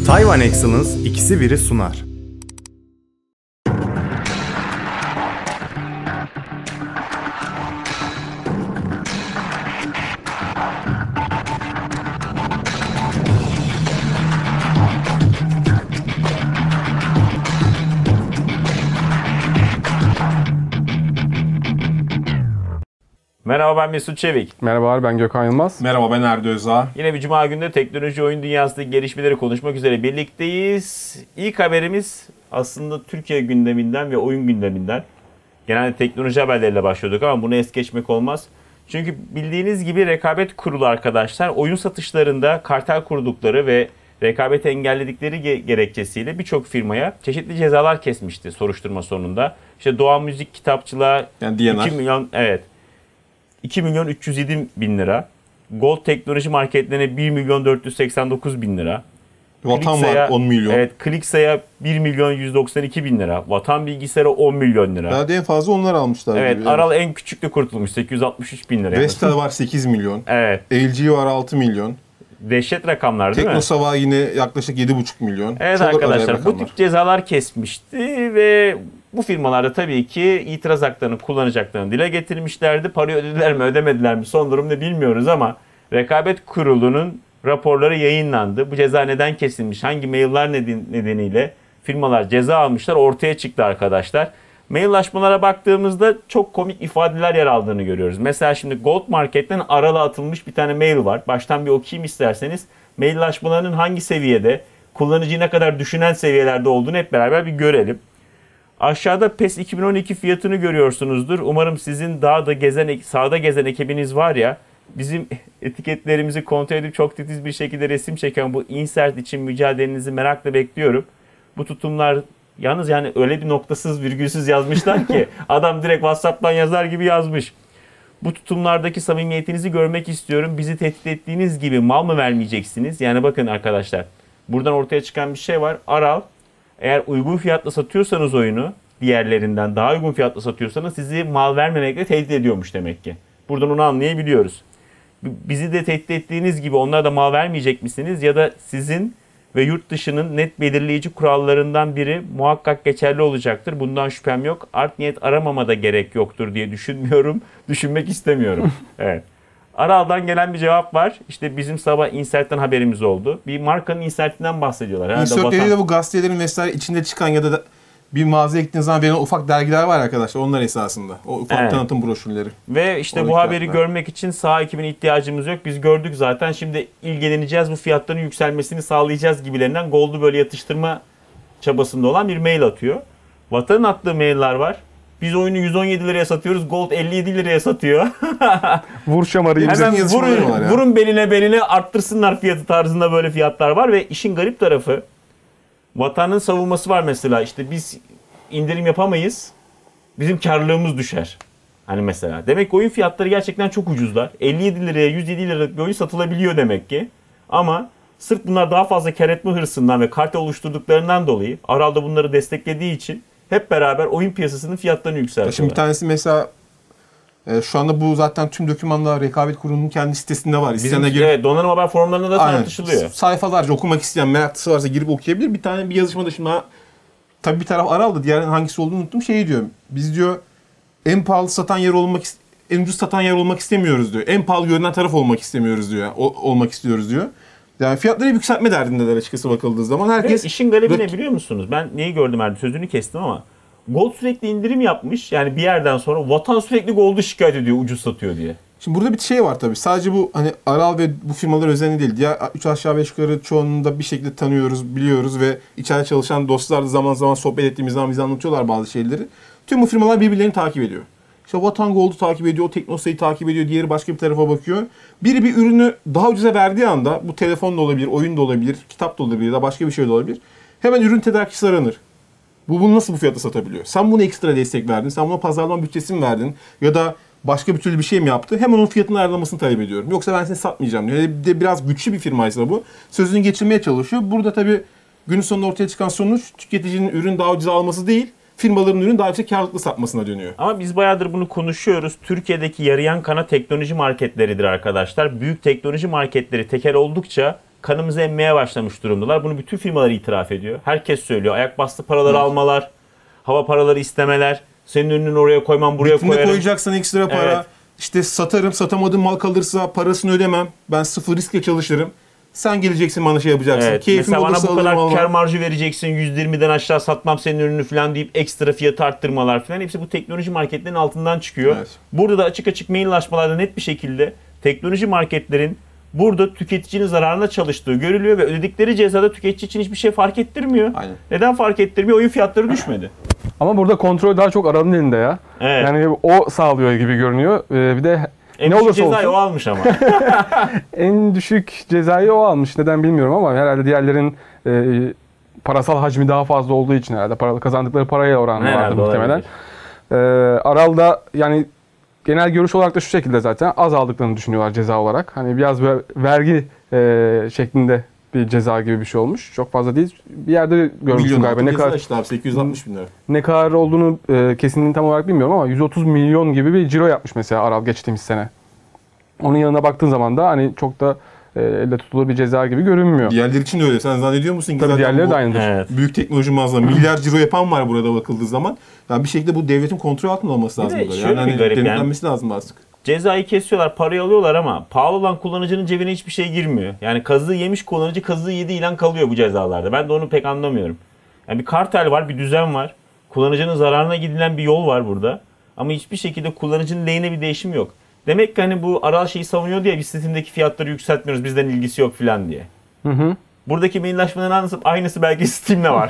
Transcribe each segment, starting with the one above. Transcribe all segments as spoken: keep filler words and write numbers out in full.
Taiwan Excellence ikisi biri sunar. Merhaba, ben Mesut Çevik. Merhabalar, ben Gökhan Yılmaz. Merhaba, ben Erdi Özağ. Yine bir cuma günde teknoloji oyun dünyasındaki gelişmeleri konuşmak üzere birlikteyiz. İlk haberimiz aslında Türkiye gündeminden ve oyun gündeminden. Genelde teknoloji haberleriyle başlıyorduk ama bunu es geçmek olmaz. Çünkü bildiğiniz gibi rekabet kurulu arkadaşlar oyun satışlarında kartel kurdukları ve rekabeti engelledikleri ge- gerekçesiyle birçok firmaya çeşitli cezalar kesmişti soruşturma sonunda. İşte Doğan Müzik Kitapçılığa yani D N R. iki milyon, evet. iki milyon üç yüz yedi bin lira. Gold Teknoloji Marketlerine bir milyon dört yüz seksen dokuz bin lira. Vatan var on milyon. Evet, Kliksa'ya bir milyon yüz doksan iki bin lira. Vatan Bilgisayar'a on milyon lira. Daha da en fazla onlar almışlar. Evet, gibi. Aral en küçükte kurtulmuş sekiz yüz altmış üç bin lira. Vestel var sekiz milyon. Evet. L G var altı milyon. Dehşet rakamlar değil mi? Teknosava yine yaklaşık yedi buçuk milyon. Evet Çok arkadaşlar, bu tip cezalar kesmişti ve bu firmalarda tabii ki itiraz haklarını kullanacaklarını dile getirmişlerdi. Parayı ödediler mi ödemediler mi son durum ne bilmiyoruz ama Rekabet Kurulu'nun raporları yayınlandı. Bu ceza neden kesilmiş, hangi mailler nedeniyle firmalar ceza almışlar ortaya çıktı arkadaşlar. Maillaşmalara baktığımızda çok komik ifadeler yer aldığını görüyoruz. Mesela şimdi Gold Market'ten Aral'a atılmış bir tane mail var. Baştan bir okuyayım isterseniz. Maillaşmalarının hangi seviyede, kullanıcıyı ne kadar düşünen seviyelerde olduğunu hep beraber bir görelim. Aşağıda PES iki bin on iki fiyatını görüyorsunuzdur. Umarım sizin dağda gezen, sağda gezen ekibiniz var ya, bizim etiketlerimizi kontrol edip çok titiz bir şekilde resim çeken bu insert için mücadelenizi merakla bekliyorum. Bu tutumlar yalnız yani öyle bir noktasız virgülsüz yazmışlar ki adam direkt WhatsApp'tan yazar gibi yazmış. Bu tutumlardaki samimiyetinizi görmek istiyorum. Bizi tehdit ettiğiniz gibi mal mı vermeyeceksiniz? Yani bakın arkadaşlar, buradan ortaya çıkan bir şey var. Aral, eğer uygun fiyatla satıyorsanız oyunu, diğerlerinden daha uygun fiyatla satıyorsanız sizi mal vermemekle tehdit ediyormuş demek ki. Buradan onu anlayabiliyoruz. Bizi de tehdit ettiğiniz gibi onlara da mal vermeyecek misiniz? Ya da sizin ve yurt dışının net belirleyici kurallarından biri muhakkak geçerli olacaktır. Bundan şüphem yok. Art niyet aramama da gerek yoktur diye düşünmüyorum. Düşünmek istemiyorum. Evet. Aral'dan gelen bir cevap var. İşte bizim sabah Insert'ten haberimiz oldu. Bir markanın Insert'inden bahsediyorlar. Insert dediği de bu gazetelerin vesaire içinde çıkan ya da bir mağazaya gittiğiniz zaman verilen ufak dergiler var arkadaşlar. Onlar esasında. O ufak evet. Tanıtım broşürleri. Ve işte Oradaki bu haberi fiyatlar. görmek için saha ekibine ihtiyacımız yok. Biz gördük zaten. Şimdi ilgileneceğiz. Bu fiyatların yükselmesini sağlayacağız gibilerinden Gold'u böyle yatıştırma çabasında olan bir mail atıyor. Vatan'ın attığı mailler var. Biz oyunu yüz on yedi liraya satıyoruz. Gold elli yedi liraya satıyor. Vur şamarı. Hemen vurun, vurun beline beline arttırsınlar fiyatı tarzında böyle fiyatlar var. Ve işin garip tarafı Vatan'ın savunması var mesela. İşte biz indirim yapamayız. Bizim karlılığımız düşer. Hani mesela. Demek ki oyun fiyatları gerçekten çok ucuzlar. elli yedi liraya yüz yedi liralık bir oyun satılabiliyor demek ki. Ama sırf bunlar daha fazla kar etme hırsından ve kartel oluşturduklarından dolayı Aral da bunları desteklediği için hep beraber oyun piyasasının fiyatlarını yükseltiyorlar. Şimdi bir tanesi mesela e, şu anda bu zaten tüm dokümanlar Rekabet Kurulu'nun kendi sitesinde var. Bizim, girip, evet, donanım haber forumlarında da aynen, tartışılıyor. Sayfalarca okumak isteyen, meraklısı varsa girip okuyabilir. Bir tane bir yazışmada şimdi tabii bir taraf Aral'da, diğerinin hangisi olduğunu unuttum. Şeyi diyor, biz diyor en pahalı satan yer olmak, en ucuz satan yer olmak istemiyoruz diyor. En pahalı görünen taraf olmak istemiyoruz diyor. O, olmak istiyoruz diyor. Yani fiyatları yükseltme derdindeler açıkçası bakıldığı zaman. Herkes ve işin garibi ne biliyor musunuz? Ben neyi gördüm Erdi? Sözünü kestim ama Gold sürekli indirim yapmış. Yani bir yerden sonra Vatan sürekli Gold'u şikayet ediyor ucuz satıyor diye. Şimdi burada bir şey var tabii. Sadece bu hani Aral ve bu firmalar özelliği değil. Diğer üç aşağı beş yukarı çoğunu da bir şekilde tanıyoruz, biliyoruz ve içeride çalışan dostlar da zaman zaman sohbet ettiğimiz zaman bize anlatıyorlar bazı şeyleri. Tüm bu firmalar birbirlerini takip ediyor. İşte Vatan Gold'u takip ediyor, Teknosa'yı takip ediyor, diğeri başka bir tarafa bakıyor. Biri bir ürünü daha ucuza verdiği anda, bu telefon da olabilir, oyun da olabilir, kitap da olabilir ya da başka bir şey de olabilir. Hemen ürün tedarikçisi aranır. Bu bunu nasıl bu fiyata satabiliyor? Sen buna ekstra destek verdin, sen buna pazarlama bütçesi mi verdin ya da başka bir türlü bir şey mi yaptı? Hemen onun fiyatını ayarlamasını talep ediyorum. Yoksa ben seni satmayacağım diyor. Bir de biraz güçlü bir firmaysa bu. Sözünü geçirmeye çalışıyor. Burada tabii günün sonunda ortaya çıkan sonuç tüketicinin ürün daha ucuz alması değil, firmaların ürünü daha yüksek karlılıklı satmasına dönüyor. Ama biz bayağıdır bunu konuşuyoruz. Türkiye'deki yarayan kana teknoloji marketleridir arkadaşlar. Büyük teknoloji marketleri tekel oldukça kanımızı emmeye başlamış durumdalar. Bunu bütün firmalar itiraf ediyor. Herkes söylüyor. Ayak bastı paraları evet. almalar, hava paraları istemeler, senin ürününü oraya koymam, buraya Bitinde koyarım. koyacaksan ekstra para. Evet. İşte satarım, satamadığım mal kalırsa parasını ödemem. Ben sıfır riskle çalışırım. Sen geleceksin bana şey yapacaksın. Evet. Keyfim Mesela bana bu kadar alırım, kar marjı vereceksin, yüzde yirmiden aşağı satmam senin ürünü falan deyip ekstra fiyatı arttırmalar falan. Hepsi bu teknoloji marketlerin altından çıkıyor. Evet. Burada da açık açık maillaşmalarda net bir şekilde teknoloji marketlerin burada tüketicinin zararına çalıştığı görülüyor ve ödedikleri cezada tüketici için hiçbir şey fark ettirmiyor. Aynen. Neden fark ettirmiyor? Oyun fiyatları düşmedi. Ama burada kontrol daha çok Aral'ın elinde ya. Evet. Yani o sağlıyor gibi görünüyor. Ee, bir de en ne düşük cezayı olsun, o almış ama. en düşük cezayı o almış. Neden bilmiyorum ama herhalde diğerlerin e, parasal hacmi daha fazla olduğu için herhalde paralı kazandıkları paraya oranla vardı muhtemelen. Ee, Aral da yani genel görüş olarak da şu şekilde zaten az aldıklarını düşünüyorlar ceza olarak. Hani biraz böyle vergi e, şeklinde bir ceza gibi bir şey olmuş. Çok fazla değil. Bir yerde görmüştüm galiba. Ne kadar işte abi, sekiz yüz altmış bin lira. Ne kadar olduğunu e, kesinliğini tam olarak bilmiyorum ama yüz otuz milyon gibi bir ciro yapmış mesela Aral geçtiğimiz sene. Onun yanına baktığın zaman da hani çok da e, elle tutulur bir ceza gibi görünmüyor. Diğerleri için de öyle. Sen zannediyor musun? Tabii diğerleri de aynıdır. Evet. Büyük teknoloji mağazaları. Milyar ciro yapan var burada bakıldığı zaman. Yani bir şekilde bu devletin kontrol altında olması lazım. Bir de şöyle yani bir garip yani. Denetlenmesi lazım artık. Cezayı kesiyorlar, parayı alıyorlar ama pahalı olan kullanıcının cebine hiçbir şey girmiyor. Yani kazığı yemiş kullanıcı kazığı yedi ilan kalıyor bu cezalarda. Ben de onu pek anlamıyorum. Yani bir kartel var, bir düzen var. Kullanıcının zararına gidilen bir yol var burada. Ama hiçbir şekilde kullanıcının lehine bir değişim yok. Demek ki hani bu Aral şeyi savunuyor diye biz Steam'deki fiyatları yükseltmiyoruz, bizden ilgisi yok falan diye. Hı hı. Buradaki mailleşmelerin aynısı, aynısı belki Steam'de var.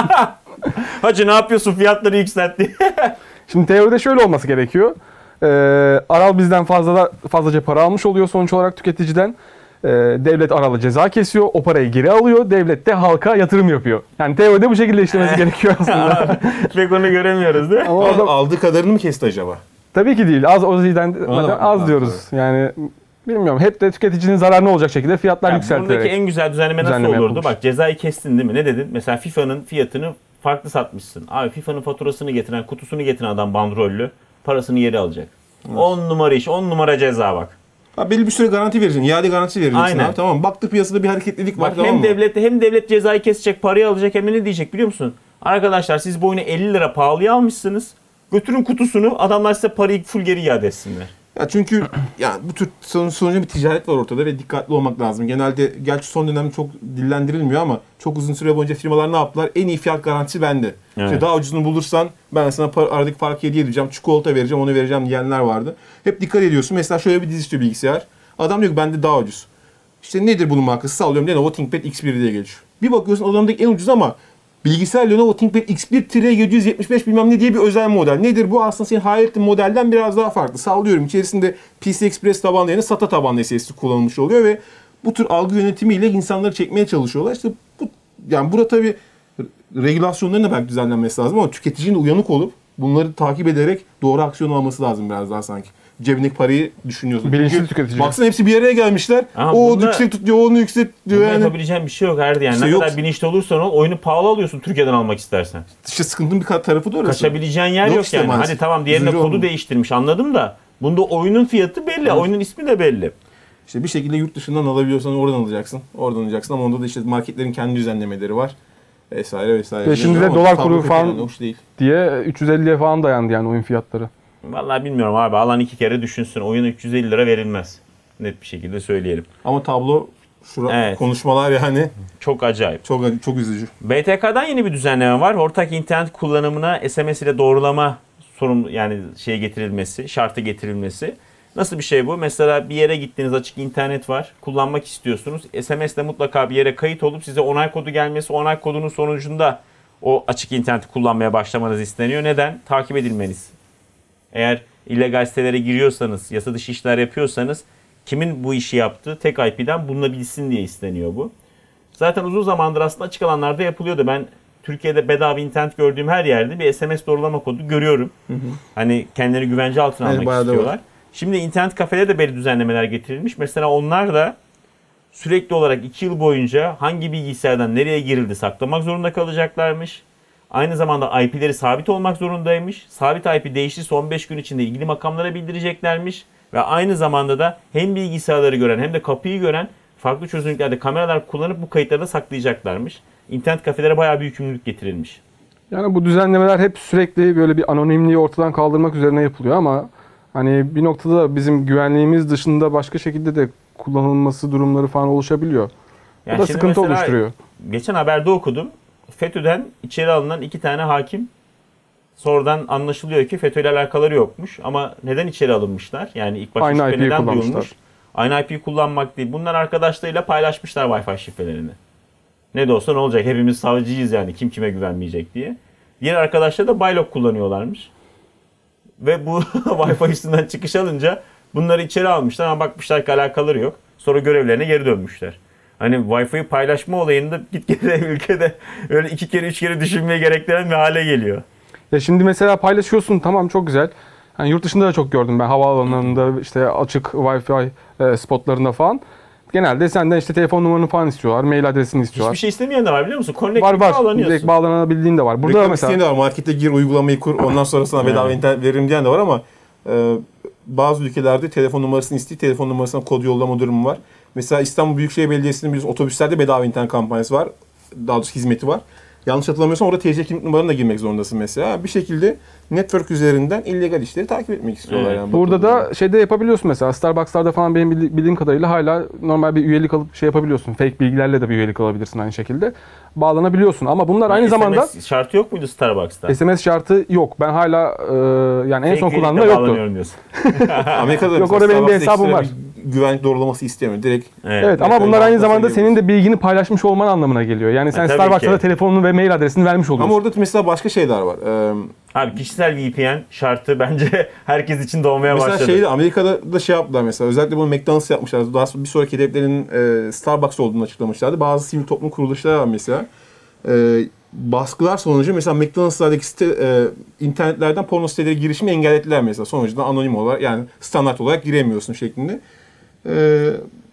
Hacı ne yapıyorsun, fiyatları yükseltti. Şimdi teoride şöyle olması gerekiyor. Ee, Aral bizden fazla fazlaca para almış oluyor sonuç olarak tüketiciden. Ee, devlet Aral'a ceza kesiyor, o parayı geri alıyor, devlet de halka yatırım yapıyor. Yani teoride bu şekilde işlemesi gerekiyor aslında. Pek onu göremiyoruz değil mi? Ama adam aldığı kadarını mı kesti acaba? Tabii ki değil. Az o yüzden az diyoruz. Yani bilmiyorum. Hep de tüketicinin zararına olacak şekilde fiyatlar yani yükseltilerek. Buradaki en güzel düzenleme nasıl düzenleme olurdu? yapılmış. Bak cezayı kestin değil mi? Ne dedin? Mesela FIFA'nın fiyatını farklı satmışsın. Abi FIFA'nın faturasını getiren, kutusunu getiren adam bandrollü parasını geri alacak. on evet. numara iş, on numara ceza bak. Abi belli bir süre garanti vereceksin. İade garantisi vereceksin. Aynen. Abi, tamam. Baktık piyasada bir hareketlilik var. Bak, tamam hem mı? devlet hem devlet cezayı kesecek, parayı alacak, hem de ne diyecek biliyor musun? Arkadaşlar siz bu oyunu elli lira pahalıya almışsınız. Götürün kutusunu, adamlar size parayı full geri iade etsinler. Ya çünkü yani bu tür sonuçta bir ticaret var ortada ve dikkatli olmak lazım. Genelde gerçi son dönemde çok dillendirilmiyor ama çok uzun süre boyunca firmalar ne yaptılar? En iyi fiyat garantisi bende. Evet. İşte daha ucuzunu bulursan ben sana par- aradaki farkı hediye edeceğim, çikolata vereceğim, onu vereceğim diyenler vardı. Hep dikkat ediyorsun. Mesela şöyle bir dizi istiyor bilgisayar. Adam diyor ki bende daha ucuz. İşte nedir bunun markası? Sallıyorum Lenovo ThinkPad X bir diye geçiyor. Bir bakıyorsun adamdaki en ucuz ama bilgisayar Lenovo ThinkPad X bir yedi yüz yetmiş beş bilmem ne diye bir özel model. Nedir bu? Aslında senin hayal ettiğin modelden biraz daha farklı. Sallıyorum içerisinde P C Express tabanlı yerine SATA tabanlı S S D kullanılmış oluyor ve bu tür algı yönetimiyle insanları çekmeye çalışıyorlar. İşte bu yani burada tabii regülasyonların da belki düzenlenmesi lazım ama tüketicinin de uyanık olup bunları takip ederek doğru aksiyon alması lazım biraz daha sanki. Cebindeki parayı düşünüyorsun. Bilinçli tüketici. Baksana hepsi bir araya gelmişler. Ama o bunda, yüksek tutuyor, onu yüksek tutuyor. Yani. Yani. Yapabileceğin bir şey yok Erdi yani. İşte ne yok. kadar bilinçli olursan ol, oyunu pahalı alıyorsun Türkiye'den almak istersen. İşte sıkıntının bir tarafı da orası. Kaçabileceğin yer yok, yok işte yani. Maalesef. Hadi tamam diğerine Üzücü kodu oldu. Değiştirmiş anladım da. Bunda oyunun fiyatı belli, evet. Oyunun ismi de belli. İşte bir şekilde yurt dışından alabiliyorsan oradan alacaksın. Oradan alacaksın ama onda da işte marketlerin kendi düzenlemeleri var. Vesaire vesaire. Ve şimdi de dolar kuru falan yani, değil. diye üç yüz elliye falan dayandı yani oyun fiyatları. Vallahi bilmiyorum abi. Alan iki kere düşünsün. Oyuna üç yüz elli lira verilmez. Net bir şekilde söyleyelim. Ama tablo şura evet. Konuşmalar yani çok acayip. Çok çok üzücü. B T K'dan yeni bir düzenleme var. Ortak internet kullanımına S M S ile doğrulama sorun yani şey getirilmesi, şartı getirilmesi. Nasıl bir şey bu? Mesela bir yere gittiniz, açık internet var. Kullanmak istiyorsunuz. S M S'le mutlaka bir yere kayıt olup size onay kodu gelmesi, onay kodunun sonucunda o açık interneti kullanmaya başlamanız isteniyor. Neden? Takip edilmeniz. Eğer illegal sitelere giriyorsanız, yasa dışı işler yapıyorsanız kimin bu işi yaptığı tek I P'den bulunabilsin diye isteniyor bu. Zaten uzun zamandır aslında açık alanlarda yapılıyordu. Ben Türkiye'de bedava internet gördüğüm her yerde bir S M S doğrulama kodu görüyorum. Hı hı. Hani kendileri güvence altına almak evet, istiyorlar. Şimdi internet kafelere de belli düzenlemeler getirilmiş. Mesela onlar da sürekli olarak iki yıl boyunca hangi bilgisayardan nereye girildi saklamak zorunda kalacaklarmış. Aynı zamanda I P'leri sabit olmak zorundaymış. Sabit I P değiştiyse on beş gün içinde ilgili makamlara bildireceklermiş. Ve aynı zamanda da hem bilgisayarları gören hem de kapıyı gören farklı çözünürlüklerde kameralar kullanıp bu kayıtları da saklayacaklarmış. İnternet kafelere bayağı bir yükümlülük getirilmiş. Yani bu düzenlemeler hep sürekli böyle bir anonimliği ortadan kaldırmak üzerine yapılıyor ama hani bir noktada bizim güvenliğimiz dışında başka şekilde de kullanılması durumları falan oluşabiliyor. Yani bu da sıkıntı oluşturuyor. Geçen haberde okudum. FETÖ'den içeri alınan iki tane hakim sonradan anlaşılıyor ki FETÖ ile alakaları yokmuş. Ama neden içeri alınmışlar? Yani ilk başta aynı şüphe neden duyulmuş? Aynı I P'yi kullanmak değil. Bunlar arkadaşlarıyla paylaşmışlar Wi-Fi şifrelerini. Ne de olsa ne olacak? Hepimiz savcıyız yani. Kim kime güvenmeyecek diye. Diğer arkadaşlar da Bylog kullanıyorlarmış. Ve bu Wi-Fi üstünden çıkış alınca bunları içeri almışlar ama bakmışlar ki alakaları yok. Sonra görevlerine geri dönmüşler. Hani Wi-Fi'yi paylaşma olayında gitgide ülkede öyle iki kere üç kere düşünmeye gerektiren bir hale geliyor. Ya şimdi mesela paylaşıyorsun, tamam, çok güzel. Yani yurt dışında da çok gördüm ben, havaalanlarında işte açık Wi-Fi e, spotlarında falan. Genelde senden işte telefon numaranı falan istiyorlar, mail adresini istiyorlar. Hiçbir şey istemeyen de var biliyor musun? Connect var var. bağlanıyorsun. Direkt bağlanabildiğin de var. Burada Reklam mesela isteyen de var. Markete gir, uygulamayı kur, ondan sonra sana bedava Evet. internet veririm diyen de var ama e, bazı ülkelerde telefon numarasını isteyip telefon numarasına kod yollama durumu var. Mesela İstanbul Büyükşehir Belediyesi'nin bir otobüslerde bedava internet kampanyası var. Daha doğrusu hizmeti var. Yanlış hatırlamıyorsam orada T C kimlik numaranı da girmek zorundasın mesela. Bir şekilde network üzerinden illegal işleri takip etmek istiyorlar. Evet. Yani burada da şeyde yapabiliyorsun mesela, Starbucks'larda falan benim bildi- bildiğim kadarıyla hala normal bir üyelik alıp şey yapabiliyorsun. Fake bilgilerle de bir üyelik alabilirsin aynı şekilde. Bağlanabiliyorsun ama bunlar aynı S M S zamanda şartı yok muydu Starbucks'ta? S M S şartı yok. Ben hala e, yani en Fake son üyelikle kullandığımda yoktu. bağlanıyorum diyorsun. Amerika'da Yok, mesela orada benim bir Starbucks'ta hesabım ekstra bir güvenlik doğrulaması istemiyor. Direkt Evet. Evet ama Evet, bunlar öyle aynı olmasa zamanda iyi senin de bilgini paylaşmış olman anlamına geliyor. Yani sen tabii Starbucks'ta ki. da telefonunu ve mail adresini vermiş oluyorsun. ama orada mesela başka şeyler var. Ee, Abi kişisel V P N şartı bence herkes için doğmaya mesela başladı. şeyde Amerika'da da şey yaptılar mesela. Özellikle bunu McDonald's yapmışlar. Daha sonra bir sonraki hedeflerinin e, Starbucks olduğunu açıklamışlardı. Bazı sivil toplum kuruluşları var mesela. E, baskılar sonucu mesela McDonald's'lardaki site, e, internetlerden porno sitelere girişimi engellediler mesela. Sonuçta anonim olarak yani standart olarak giremiyorsun şeklinde. E,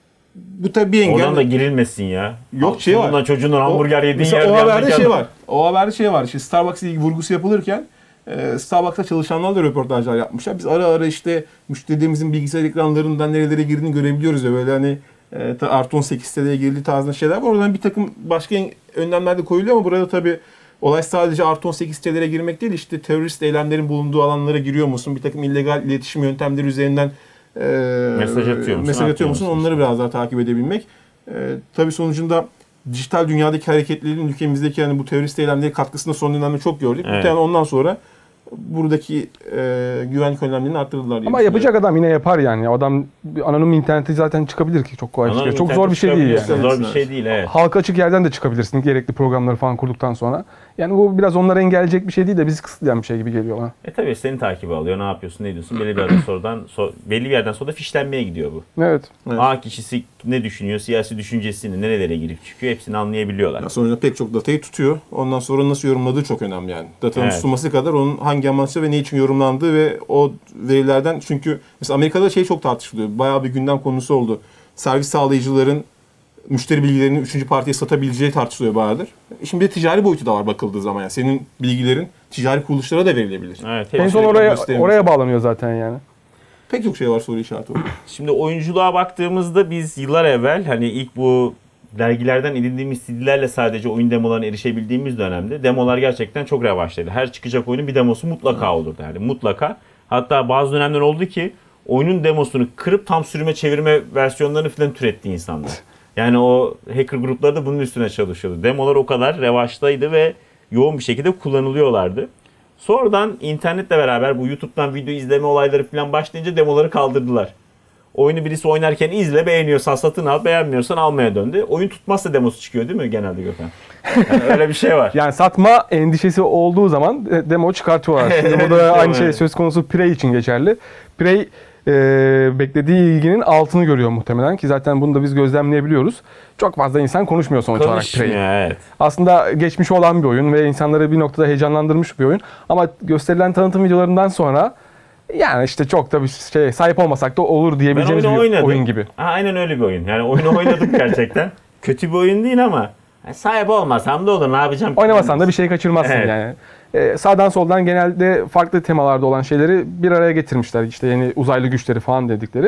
bu tabii bir engel. Oradan da girilmesin ya. Yok, şey var. Sonunda çocuğunun hamburger yediğin mesela yerde o haberde yandık şey yandık. var. O haberde şey var. İşte Starbucks'la ilgili vurgusu yapılırken e, Starbucks'ta çalışanlarla da röportajlar yapmışlar. Biz ara ara işte müşterilerimizin bilgisayar ekranlarından nerelere girdiğini görebiliyoruz ya, böyle hani e, artı on sekiz siteye girdiği tarzında şeyler var. Oradan bir takım başka önlemler de koyuluyor ama burada tabii olay sadece artı on sekiz sitelere girmek değil, işte terörist eylemlerin bulunduğu alanlara giriyor musun? Bir takım illegal iletişim yöntemleri üzerinden e, Mesaj atıyor musun, mesaj atıyor atmıyor musun? musun? Onları biraz daha takip edebilmek. E, tabii sonucunda dijital dünyadaki hareketlerin ülkemizdeki yani bu terörist eylemleri katkısını son dönemde çok gördük. Evet. Muhtemelen ondan sonra buradaki e, güvenlik önlemlerini arttırdılar diye Ama yapacak adam yine yapar yani. Adam bir anonim internete zaten çıkabilir ki çok kolay. Anonim çıkıyor. Çok internete zor bir şey değil yani. çıkabiliyorsun. Zor bir şey değil, evet. Halka açık yerden de çıkabilirsin gerekli programları falan kurduktan sonra. Yani bu biraz onları engelleyecek bir şey değil de bizi kısıtlayan bir şey gibi geliyor bana. E tabii seni takibi alıyor. Ne yapıyorsun, ne diyorsun? Belli bir yerden sonradan so- belli bir yerden sonra da fişlenmeye gidiyor bu. Evet. Evet. A kişisi ne düşünüyor, siyasi düşüncesini nerelere girip çıkıyor hepsini anlayabiliyorlar. Yani sonuçta pek çok datayı tutuyor. Ondan sonra nasıl yorumladığı çok önemli yani. Datanın Evet. tutulması kadar onun hangi amaçla ve ne için yorumlandığı ve o verilerden, çünkü mesela Amerika'da şey çok tartışılıyor. Bayağı bir gündem konusu oldu. Servis sağlayıcıların müşteri bilgilerini üçüncü partiye satabileceği tartışılıyor bayağıdır. Şimdi bir de ticari boyutu da var bakıldığı zaman yani. Senin bilgilerin ticari kuruluşlara da verilebilir. Evet, En hepsi- son oraya gösterimiz. oraya bağlanıyor zaten yani. Pek çok şey var soru işareti olarak. Şimdi oyunculuğa baktığımızda biz yıllar evvel hani ilk bu dergilerden edindiğimiz C D'lerle sadece oyun demolarına erişebildiğimiz dönemde demolar gerçekten çok revaçtaydı. Her çıkacak oyunun bir demosu mutlaka olurdu yani mutlaka. Hatta bazı dönemler oldu ki oyunun demosunu kırıp tam sürüme çevirme versiyonlarını falan türetti insanlar. Yani o hacker grupları da bunun üstüne çalışıyordu. Demolar o kadar revaçtaydı ve yoğun bir şekilde kullanılıyorlardı. Sonradan internetle beraber bu YouTube'dan video izleme olayları falan başlayınca demoları kaldırdılar. Oyunu birisi oynarken izle, beğeniyorsan satın al, beğenmiyorsan almaya döndü. Oyun tutmazsa demosu çıkıyor değil mi genelde Gökhan? Yani öyle bir şey var. Yani satma endişesi olduğu zaman e, demo çıkartıyorlar. Şimdi burada aynı şey söz konusu Prey için geçerli. Prey e, beklediği ilginin altını görüyor muhtemelen ki zaten bunu da biz gözlemleyebiliyoruz. Çok fazla insan konuşmuyor sonuç olarak Konuşmuyor, Prey'i. evet. Aslında geçmiş olan bir oyun ve insanları bir noktada heyecanlandırmış bir oyun. Ama gösterilen tanıtım videolarından sonra yani işte çok da bir şey sahip olmasak da olur Ben diyebileceğimiz oyunu bir oynadım. oyun gibi. Ha, aynen öyle bir oyun. Yani oyunu oynadım gerçekten. Kötü bir oyun değil ama sahip olmasam da olur, ne yapacağım? Oynamasan da bir şey kaçırmazsın Evet. yani. Ee, sağdan soldan genelde farklı temalarda olan şeyleri bir araya getirmişler. İşte yeni uzaylı güçleri falan dedikleri.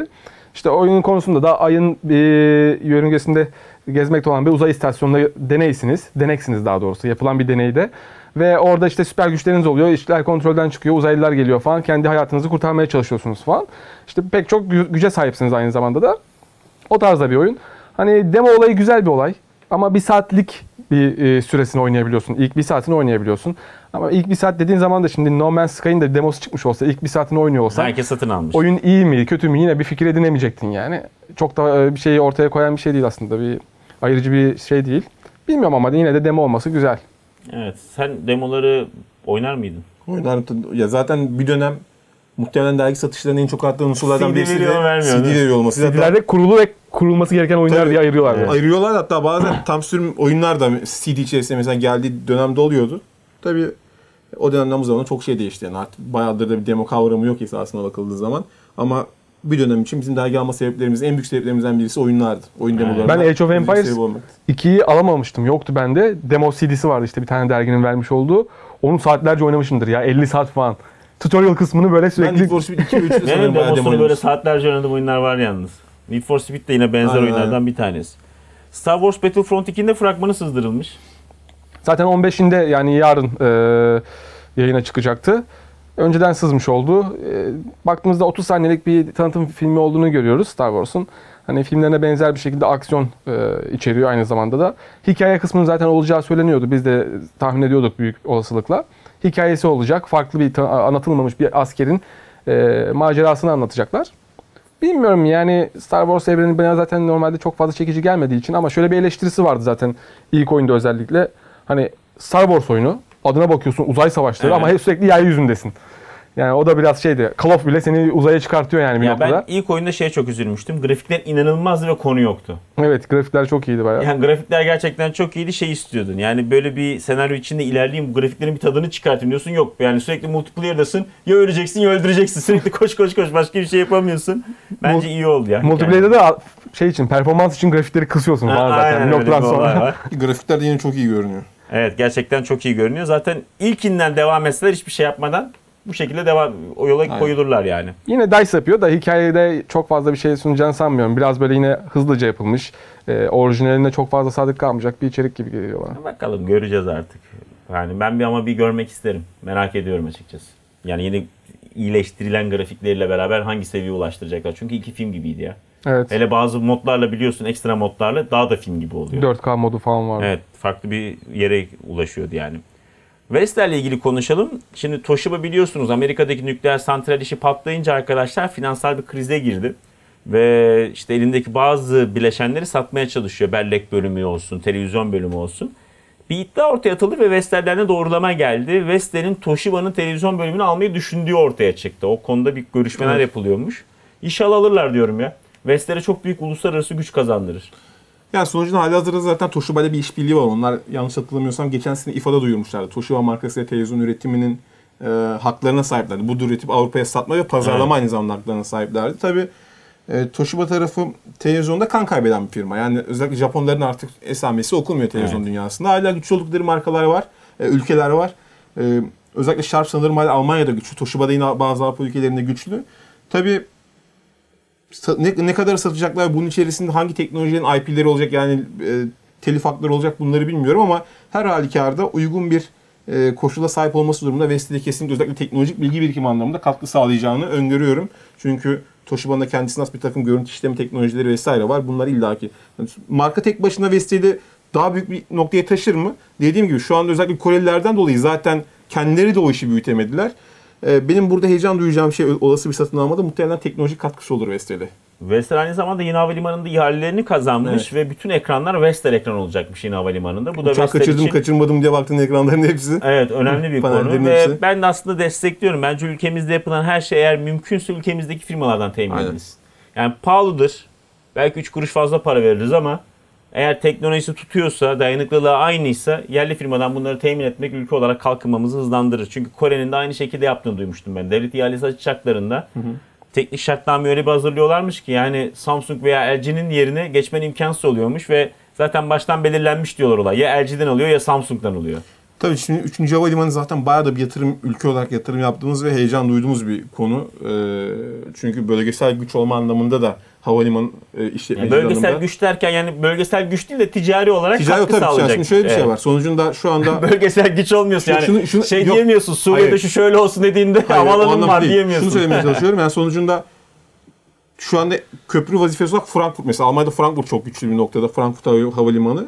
İşte oyunun konusunda da ayın e, yörüngesinde gezmekte olan bir uzay istasyonunda deneysiniz. Deneksiniz daha doğrusu. Yapılan bir deneyde. Ve orada işte süper güçleriniz oluyor. İşler kontrolden çıkıyor. Uzaylılar geliyor falan. Kendi hayatınızı kurtarmaya çalışıyorsunuz falan. İşte pek çok gü- güce sahipsiniz aynı zamanda da. O tarzda bir oyun. Hani demo olayı güzel bir olay. Ama bir saatlik bir e, süresini oynayabiliyorsun. İlk bir saatini oynayabiliyorsun. Ama ilk bir saat dediğin zaman da şimdi No Man's Sky'ın da demosu çıkmış olsa, ilk bir saatini oynuyor olsa Herkes satın almış. oyun iyi mi, kötü mü yine bir fikir edinemeyecektin yani. Çok da e, bir şeyi ortaya koyan bir şey değil aslında. Bir ayırıcı bir şey değil. Bilmiyorum ama yine de demo olması güzel. Evet. Sen demoları oynar mıydın? Oynarım. Ya zaten bir dönem muhtemelen dergi satışlarının en çok arttığı unsurlardan C D birisi de veriyor, vermiyor, C D değil mi? veriyor olması. Zaten C D'lerde kurulu ve kurulması gereken oyunlar Tabii. diye ayırıyorlar. Evet. ayırıyorlar, hatta bazen tam sürüm oyunlar da C D içerisinde mesela geldiği dönemde oluyordu. Tabii o dönemden bu zamana çok şey değişti yani, artık bayağıdır da bir demo kavramı yok esasına bakıldığı zaman. Ama bir dönem için bizim dergi alma sebeplerimizin en büyük sebeplerimizden birisi oyunlardı. Oyun demolarından. Ben Age of büyük Empires sebep olmaktı. ikiyi alamamıştım. Yoktu bende. Demo C D'si vardı işte bir tane derginin vermiş olduğu. Onu saatlerce oynamışımdır ya. elli saat falan. Tutorial kısmını böyle Ben sürekli... Need for Speed iki ve üçte Benim sanırım bayağı demo demosunu böyle oynamıştım. saatlerce oynadığım oyunlar var yalnız. Need for Speed de yine benzer Aynen, oyunlardan aynen. bir tanesi. Star Wars Battlefront ikinin de fragmanı sızdırılmış. Zaten on beşinde yani yarın e, yayına çıkacaktı. Önceden sızmış oldu. E, baktığımızda otuz saniyelik bir tanıtım filmi olduğunu görüyoruz Star Wars'un. Hani filmlerine benzer bir şekilde aksiyon e, içeriyor aynı zamanda da. Hikaye kısmının zaten olacağı söyleniyordu. Biz de tahmin ediyorduk büyük olasılıkla. Hikayesi olacak. Farklı bir ta- anlatılmamış bir askerin e, macerasını anlatacaklar. Bilmiyorum yani Star Wars evreni bana zaten normalde çok fazla çekici gelmediği için, ama şöyle bir eleştirisi vardı zaten ilk oyunda özellikle. Hani Star Wars oyunu, adına bakıyorsun uzay savaşları, Evet. ama hep sürekli yeryüzündesin. Yani o da biraz şeydi. Call of bile seni uzaya çıkartıyor yani bir Ya noktada. ben ilk oyunda şeye çok üzülmüştüm. Grafikler inanılmazdı ve konu yoktu. Evet, grafikler çok iyiydi bayağı. Yani grafikler gerçekten çok iyiydi. Şey istiyordun. Yani böyle bir senaryo içinde ilerleyeyim, bu grafiklerin bir tadını çıkartayım diyorsun. Yok. Yani sürekli multiplayer'dasın. Ya öleceksin ya öldüreceksin. Sürekli koş koş koş. Başka bir şey yapamıyorsun. Bence iyi oldu ya. Multiplayer'de de şey için, performans için grafikleri kısıyorsun Ha, falan zaten. aynen Bir öyle bir noktadan olay sonra. var. Grafikler de yine çok iyi görünüyor. Evet, gerçekten çok iyi görünüyor. Zaten ilkinden devam etseler hiçbir şey yapmadan bu şekilde devam o yola Aynen. koyulurlar yani. Yine DICE yapıyor da hikayede çok fazla bir şey sunacağını sanmıyorum. Biraz böyle yine hızlıca yapılmış, e, orijinaline çok fazla sadık kalmayacak bir içerik gibi geliyor bana. Bakalım, göreceğiz artık. Yani ben bir ama bir görmek isterim. Merak ediyorum açıkçası. Yani yeni iyileştirilen grafikleriyle beraber hangi seviyeye ulaştıracaklar? Çünkü iki film gibiydi ya. Evet. Hele bazı modlarla biliyorsun, ekstra modlarla daha da film gibi oluyor. dört K modu falan var. Evet, farklı bir yere ulaşıyordu yani. Vestel'le ilgili konuşalım. Şimdi Toshiba biliyorsunuz Amerika'daki nükleer santral işi patlayınca arkadaşlar finansal bir krize girdi. Ve işte elindeki bazı bileşenleri satmaya çalışıyor. Bellek bölümü olsun, televizyon bölümü olsun. Bir iddia ortaya atıldı ve Vestel'den de doğrulama geldi. Vestel'in Toshiba'nın televizyon bölümünü almayı düşündüğü ortaya çıktı. O konuda bir görüşmeler Evet. yapılıyormuş. İnşallah alırlar diyorum ya. Vestel'e çok büyük uluslararası güç kazandırır. Yani sonucunda halihazırda zaten Toshiba ile bir işbirliği var. Onlar yanlış hatırlamıyorsam geçen sene I F A'da duyurmuşlardı. Toshiba markasıyla televizyon üretiminin e, haklarına sahiplerdi. Bu üretip Avrupa'ya satma ve pazarlama Evet. aynı zamanda haklarına sahiplerdi. Tabii e, Toshiba tarafı televizyonda kan kaybeden bir firma. Yani özellikle Japonların artık esamesi okunmuyor televizyon Evet. dünyasında. Hala güçlü oldukları markalar var, e, ülkeler var. E, özellikle Sharp sanırım hala Almanya'da güçlü. Toshiba da yine bazı Avrupa ülkelerinde güçlü. Tabii ne, ne kadar satacaklar, bunun içerisinde hangi teknolojinin I P'leri olacak, yani e, telif hakları olacak, bunları bilmiyorum ama her halükarda uygun bir e, koşula sahip olması durumunda Vestel'e kesinlikle özellikle teknolojik bilgi birikimi anlamında katkı sağlayacağını öngörüyorum. Çünkü Toshiba'nın da kendisine has bir takım görüntü işleme teknolojileri vesaire var. Bunlar illaki. Yani marka tek başına Vestel'i daha büyük bir noktaya taşır mı? Dediğim gibi şu anda özellikle Korelilerden dolayı zaten kendileri de o işi büyütemediler. Benim burada heyecan duyacağım şey olası bir satın almada muhtemelen teknolojik katkısı olur Vestel'e. Vestel aynı zamanda yine havalimanında ihalelerini kazanmış Evet. ve bütün ekranlar Vestel ekran olacakmış yine havalimanında. Bu da Uçağı Vestel kaçırdım için kaçırmadım diye baktığın ekranların hepsi. evet önemli bir Panellerin konu ve hepsi. ben de aslında destekliyorum. Bence ülkemizde yapılan her şey eğer mümkünse ülkemizdeki firmalardan temin Aynen. edilsin. Yani pahalıdır. Belki üç kuruş fazla para veririz ama eğer teknolojisi tutuyorsa, dayanıklılığı aynıysa yerli firmadan bunları temin etmek ülke olarak kalkınmamızı hızlandırır. Çünkü Kore'nin de aynı şekilde yaptığını duymuştum ben. Devlet ihalesi açacaklarında hı hı. teknik şartname öyle bir hazırlıyorlarmış ki yani Samsung veya L G'nin yerine geçmen imkansız oluyormuş ve zaten baştan belirlenmiş diyorlar olay. Ya L G'den alıyor ya Samsung'dan alıyor. Tabii şimdi üçüncü Havalimanı zaten bayağı da bir yatırım, ülke olarak yatırım yaptığımız ve heyecan duyduğumuz bir konu. Ee, çünkü bölgesel güç olma anlamında da havalimanı e, işletmeciler yani bölgesel alanında. güç derken yani bölgesel güç değil de ticari olarak ticari, katkı tabii, sağlayacak. Şimdi şöyle bir evet. şey var. Sonucunda şu anda bölgesel güç olmuyorsun yani. Şunu, şunu, şey yok, diyemiyorsun. Suriye'de hayır. şu şöyle olsun dediğinde Hayır, o havalanım anlamda var değil. diyemiyorsun. Şunu söylemeye çalışıyorum. Yani sonucunda şu anda köprü vazifesi olarak Frankfurt mesela. Almanya'da Frankfurt çok güçlü bir noktada. Frankfurt Hav- Havalimanı.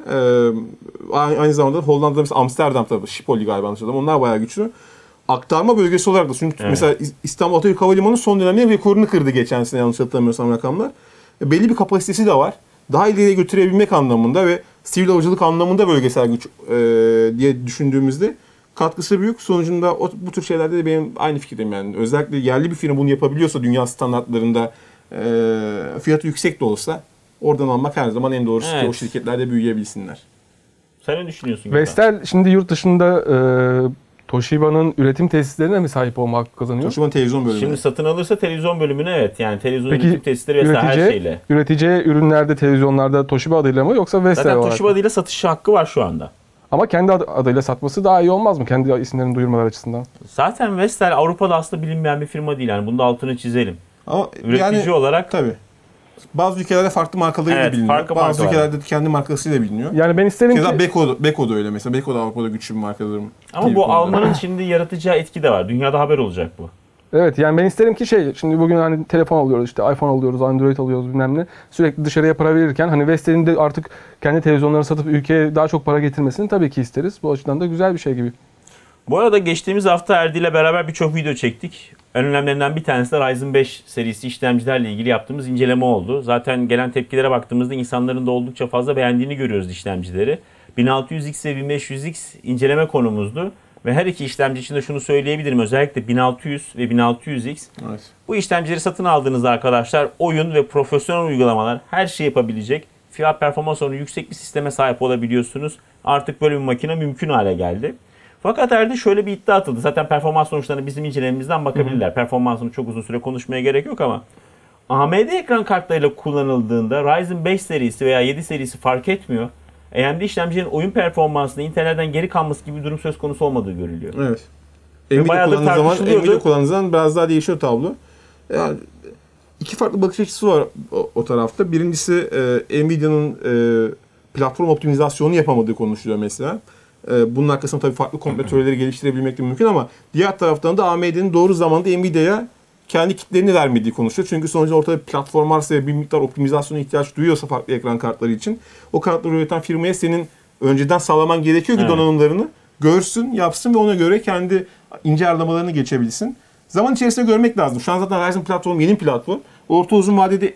Ee, aynı zamanda Hollanda'da mesela Amsterdam tabii. Schiphol galiba anlaşıldı. Onlar bayağı güçlü. Aktarma bölgesi olarak da. Çünkü evet. mesela İstanbul Atatürk Havalimanı son dönemde rekorunu kırdı geçen sene yanlış hatırlamıyorsam rakamlar. E, belli bir kapasitesi de var. Daha ileriye götürebilmek anlamında ve sivil havacılık anlamında bölgesel güç e, diye düşündüğümüzde katkısı büyük. Sonucunda o, bu tür şeylerde de benim aynı fikirdim yani. Özellikle yerli bir firma bunu yapabiliyorsa dünya standartlarında e, fiyatı yüksek de olsa oradan almak her zaman en doğrusu evet. ki o şirketlerde büyüyebilsinler. Sen ne düşünüyorsun? Vestel şimdi yurt dışında e, Toshiba'nın üretim tesislerine mi sahip olma hakkı kazanıyor? Toshiba'nın televizyon bölümü. Şimdi satın alırsa televizyon bölümüne evet. Yani televizyon Peki, üretim tesisleri vesaire her şeyle. Üreteceği ürünlerde, televizyonlarda Toshiba adıyla mı yoksa Vestel Zaten olarak Toshiba mı? adıyla satış hakkı var şu anda. Ama kendi ad- adıyla satması daha iyi olmaz mı? Kendi isimlerini duyurmalar açısından. Zaten Vestel Avrupa'da aslında bilinmeyen bir firma değil. Yani bunu da altını çizelim. Ama Üretici yani, olarak tabii. Bazı ülkelerde farklı markalarıyla evet, biliniyor. farklı Bazı markalar. ülkelerde kendi markasıyla biliniyor. Yani ben isterim Keza ki... Beko, Beko da öyle mesela. Beko da Avrupa'da güçlü bir markadır. ama bu Alman'ın şimdi yaratacağı etki de var. Dünyada haber olacak bu. Evet yani ben isterim ki şey, şimdi bugün hani telefon alıyoruz, işte iPhone alıyoruz, Android alıyoruz bilmem ne. Sürekli dışarıya para verirken hani Vestel'in de artık kendi televizyonlarını satıp ülkeye daha çok para getirmesini tabii ki isteriz. Bu açıdan da güzel bir şey gibi. Bu arada geçtiğimiz hafta Erdi ile beraber birçok video çektik. En önemlilerinden bir tanesi de Ryzen beş serisi işlemcilerle ilgili yaptığımız inceleme oldu. Zaten gelen tepkilere baktığımızda insanların da oldukça fazla beğendiğini görüyoruz işlemcileri. bin altı yüz X ve bin beş yüz X inceleme konumuzdu. Ve her iki işlemci için de şunu söyleyebilirim. Özellikle bin altı yüz ve bin altı yüz X. Evet. Bu işlemcileri satın aldığınızda arkadaşlar oyun ve profesyonel uygulamalar her şey yapabilecek. Fiyat performans oranı yüksek bir sisteme sahip olabiliyorsunuz. Artık böyle bir makine mümkün hale geldi. Fakat Erdi şöyle bir iddia atıldı. Zaten performans sonuçlarına bizim incelememizden bakabilirler. Hı hı. Performansını çok uzun süre konuşmaya gerek yok ama A M D ekran kartlarıyla kullanıldığında Ryzen beş serisi veya yedi serisi fark etmiyor. A M D işlemcinin oyun performansında Intel'lerden geri kalması gibi bir durum söz konusu olmadığı görülüyor. Evet. Nvidia kullandığı zaman, Nvidia kullandığı zaman biraz daha değişiyor tablo. Yani iki farklı bakış açısı var o, o tarafta. Birincisi e, Nvidia'nın e, platform optimizasyonu yapamadığı konuşuluyor mesela. E, bunun arkasında tabii farklı komple teorileri geliştirebilmek de mümkün ama diğer taraftan da A M D'nin doğru zamanda Nvidia'ya kendi kitlerini vermediği konuşuyor. Çünkü sonuçta ortada bir platform varsa ve bir miktar optimizasyona ihtiyaç duyuyorsa farklı ekran kartları için o kartları üreten firmaya senin önceden sağlaman gerekiyor ki evet. donanımlarını görsün, yapsın ve ona göre kendi ince ayarlamalarını geçebilsin. Zaman içerisinde görmek lazım. Şu an zaten Ryzen platform yeni platform. Orta uzun vadede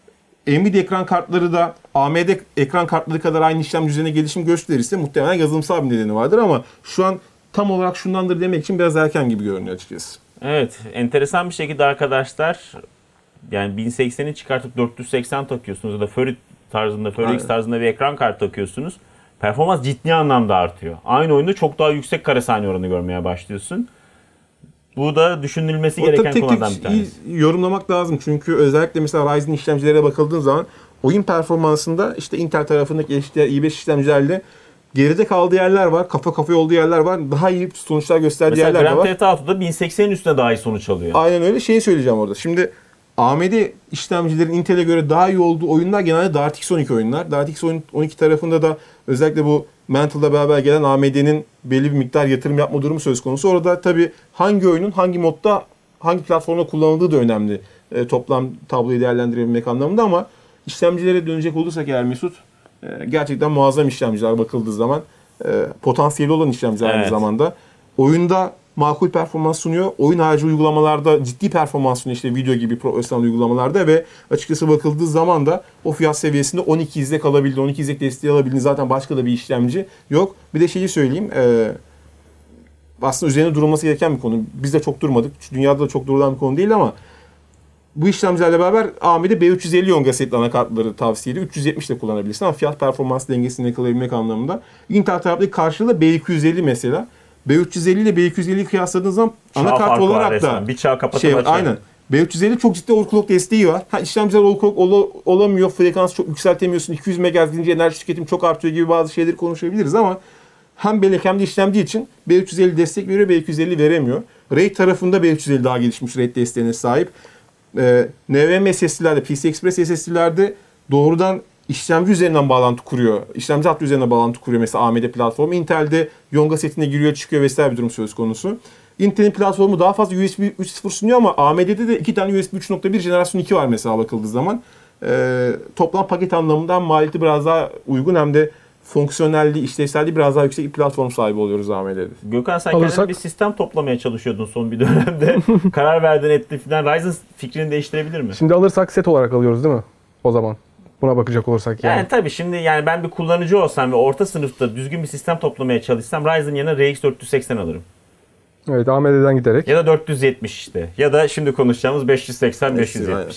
Nvidia ekran kartları da A M D ekran kartları kadar aynı işlem düzenine gelişim gösterirse muhtemelen yazılımsal bir nedeni vardır ama şu an tam olarak şundandır demek için biraz erken gibi görünüyor açıkçası. Evet, enteresan bir şekilde arkadaşlar yani bin sekseni çıkartıp dört yüz seksen takıyorsunuz ya da Fury tarzında, Fury X tarzında bir ekran kartı takıyorsunuz. Performans ciddi anlamda artıyor. Aynı oyunda çok daha yüksek kare saniye oranı görmeye başlıyorsun. Bu da düşünülmesi o gereken tek konulardan bir tanesi. Yorumlamak lazım çünkü özellikle mesela Ryzen işlemcilere bakıldığın zaman oyun performansında işte Intel tarafındaki i beş işlemcilerle geride kaldığı yerler var, kafa kafaya olduğu yerler var, daha iyi sonuçlar gösterdiği mesela yerler de var. Mesela Grand Theft Auto'da bin seksenin üstüne daha iyi sonuç alıyor. Aynen öyle. Şeyi söyleyeceğim orada. Şimdi A M D işlemcilerin Intel'e göre daha iyi olduğu oyunlar genelde D R T X on iki oyunlar. D R T X on iki tarafında da özellikle bu Mantle'da beraber gelen A M D'nin belli bir miktar yatırım yapma durumu söz konusu. Orada tabii hangi oyunun hangi modda, hangi platformda kullanıldığı da önemli. E, toplam tabloyu değerlendirebilmek anlamında ama işlemcilere dönecek olursak eğer Mesut, e, gerçekten muazzam işlemciler bakıldığı zaman. E, potansiyeli olan işlemciler evet. aynı zamanda. Oyunda makul performans sunuyor. Oyun harici uygulamalarda ciddi performans sunuyor. İşte video gibi profesyonel uygulamalarda ve açıkçası bakıldığı zaman da o fiyat seviyesinde on iki izle kalabildi. on iki izle desteği alabildi. Zaten başka da bir işlemci yok. Bir de şeyi söyleyeyim. E, aslında üzerine durulması gereken bir konu. Biz de çok durmadık. Dünyada da çok durulan bir konu değil ama bu işlemcilerle beraber A M D B üç yüz elli Yonga setli anakartları tavsiye ediyor. üç yüz yetmiş de kullanabilirsin ama fiyat performans dengesini yakalayabilmek anlamında. Intel tarafındaki karşılığı B iki yüz elli mesela. B üç yüz elli ile B iki yüz elliyi kıyasladığınız zaman anakart olarak da bir çağ kapatıp şey, aynen. B üç yüz elli çok ciddi overclock desteği var. Ha, işlemciler overclock ol, olamıyor. Frekans çok yükseltemiyorsun. iki yüz megahertz deyince enerji tüketim çok artıyor gibi bazı şeyleri konuşabiliriz ama hem bellek hem de işlemci için B üç yüz elli destek veriyor, B iki yüz elli veremiyor. RAID tarafında B üç yüz elli daha gelişmiş RAID desteğine sahip. Ee, N V M S S D'lerde, P C I Express S S D'lerde doğrudan işlemci üzerinden bağlantı kuruyor. İşlemci hattı üzerinden bağlantı kuruyor mesela A M D platformu. Intel'de Yonga setine giriyor çıkıyor vesaire bir durum söz konusu. Intel'in platformu daha fazla U S B üç nokta sıfır sunuyor ama A M D'de de iki tane U S B üç nokta bir jenerasyon iki var mesela bakıldığı zaman. Ee, toplam paket anlamından maliyeti biraz daha uygun hem de fonksiyonelliği, işlevselliği biraz daha yüksek bir platform sahibi oluyoruz A M D'de. Gökhan sen Alırsak... kendine bir sistem toplamaya çalışıyordun son bir dönemde. Karar verdin ettin falan. Ryzen fikrini değiştirebilir mi? Şimdi alırsak set olarak alıyoruz değil mi? O zaman. Buna bakacak olursak yani. Yani tabii şimdi yani ben bir kullanıcı olsam ve orta sınıfta düzgün bir sistem toplamaya çalışsam Ryzen yerine R X dört yüz seksen alırım. Evet, A M D'den giderek. Ya da dört yüz yetmiş işte. Ya da şimdi konuşacağımız beş yüz seksen beş yüz yetmiş.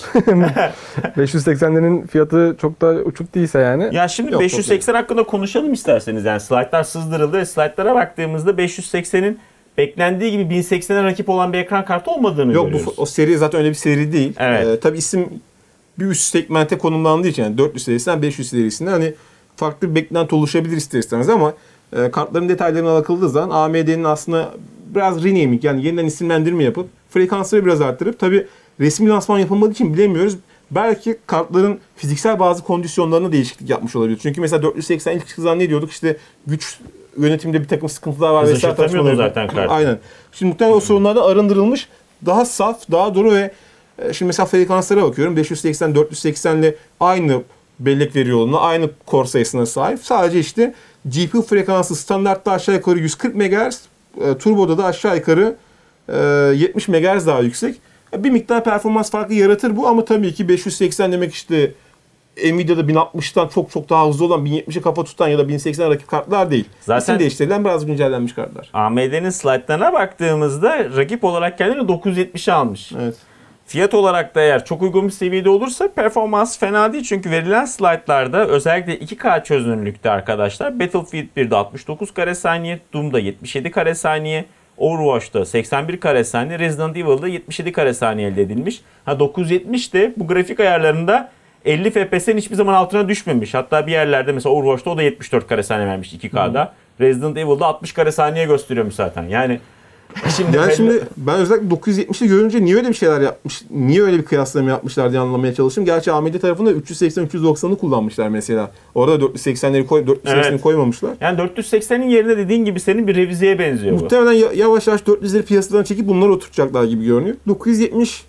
beş yüz seksenlerin fiyatı çok da uçuk değilse yani. Ya şimdi Yok, beş yüz seksen hakkında konuşalım isterseniz. Yani slaytlar sızdırıldı ve slaytlara baktığımızda beş yüz seksenin beklendiği gibi bin seksene rakip olan bir ekran kartı olmadığını Yok görüyoruz. bu o seri zaten öyle bir seri değil. Evet. Ee, tabii isim bir üst segmente konumlandığı için yani dört yüz serisinden beş yüz serisinde hani farklı bir beklenti oluşabilir ister istemez ama e, kartların detaylarına bakıldığı zaman A M D'nin aslında biraz renaming yani yeniden isimlendirme yapıp frekansları biraz arttırıp tabii resmi lansman yapılmadığı için bilemiyoruz. Belki kartların fiziksel bazı kondisyonlarına değişiklik yapmış olabilir. Çünkü mesela dört yüz seksen ilk çıktığı zaman ne diyorduk? İşte güç yönetiminde bir takım sıkıntılar var Hızlı vesaire. şartlamıyordu zaten kart. Aynen. Şimdi muhtemelen o sorunlardan arındırılmış, daha saf, daha doğru ve şimdi mesela frekanslara bakıyorum. beş yüz seksen dört yüz seksen ile aynı bellek veri yoluna, aynı core sayısına sahip. Sadece işte G P U frekansı standartta aşağı yukarı yüz kırk megahertz, e, turboda da aşağı yukarı e, yetmiş megahertz daha yüksek. Bir miktar performans farkı yaratır bu ama tabii ki beş yüz seksen demek işte Nvidia'da bin altmıştan çok çok daha hızlı olan bin yetmişe kafa tutan ya da bin seksen rakip kartlar değil. Zaten İsim değiştirilen biraz güncellenmiş kartlar. A M D'nin slaytlarına baktığımızda rakip olarak kendini dokuz yüz yetmişe almış. Evet. Fiyat olarak da eğer çok uygun bir seviyede olursa performans fena değil. Çünkü verilen slaytlarda özellikle iki K çözünürlükte arkadaşlar Battlefield birde altmış dokuz kare saniye, Doom'da yetmiş yedi kare saniye, Overwatch'ta seksen bir kare saniye, Resident Evil'da yetmiş yedi kare saniye elde edilmiş. Ha dokuz yüz yetmiş de bu grafik ayarlarında elli F P S'nin hiçbir zaman altına düşmemiş. Hatta bir yerlerde mesela Overwatch'ta o da yetmiş dört kare saniye vermiş iki K'da. Hmm. Resident Evil'da altmış kare saniye gösteriyormuş zaten. Yani Şimdi yani şimdi ben özellikle dokuz yüz yetmişi görünce niye öyle bir şeyler yapmış, niye öyle bir kıyaslama yapmışlar diye anlamaya çalıştım. Gerçi A M D tarafında üç yüz seksen üç yüz doksanı kullanmışlar mesela. Orada dört yüz seksenleri koy, dört yüz sekseni evet. koymamışlar. Yani dört yüz seksenin yerine dediğin gibi senin bir revizeye benziyor bu. Muhtemelen yavaş yavaş dört yüzleri piyasadan çekip bunları oturtacaklar gibi görünüyor. dokuz yüz yetmiş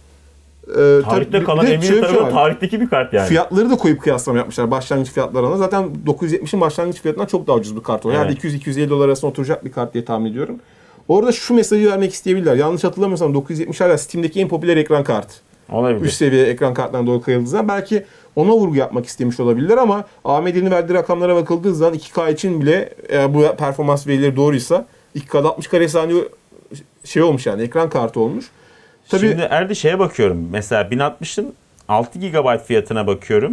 e, tarihte kalan Nvidia tarafı tarihteki bir kart yani. Fiyatları da koyup kıyaslama yapmışlar başlangıç fiyatlarına. Zaten dokuz yüz yetmişin başlangıç fiyatından çok daha ucuz bir kart o. Yani evet. iki yüz iki yüz elli dolar arasında oturacak bir kart diye tahmin ediyorum. Orada şu mesajı vermek isteyebilirler. Yanlış hatırlamıyorsam dokuz yüz yetmiş hala Steam'deki en popüler ekran kartı. Olabilir. Üst seviye ekran kartlarına doğru kayıldığı zaman belki ona vurgu yapmak istemiş olabilirler ama A M D'nin verdiği rakamlara bakıldığı zaman iki K için bile eğer bu performans verileri doğruysa iki K'da altmış kare saniye şey olmuş yani ekran kartı olmuş. Tabii, şimdi Erdi şeye bakıyorum. Mesela bin altmışın altı gigabayt fiyatına bakıyorum.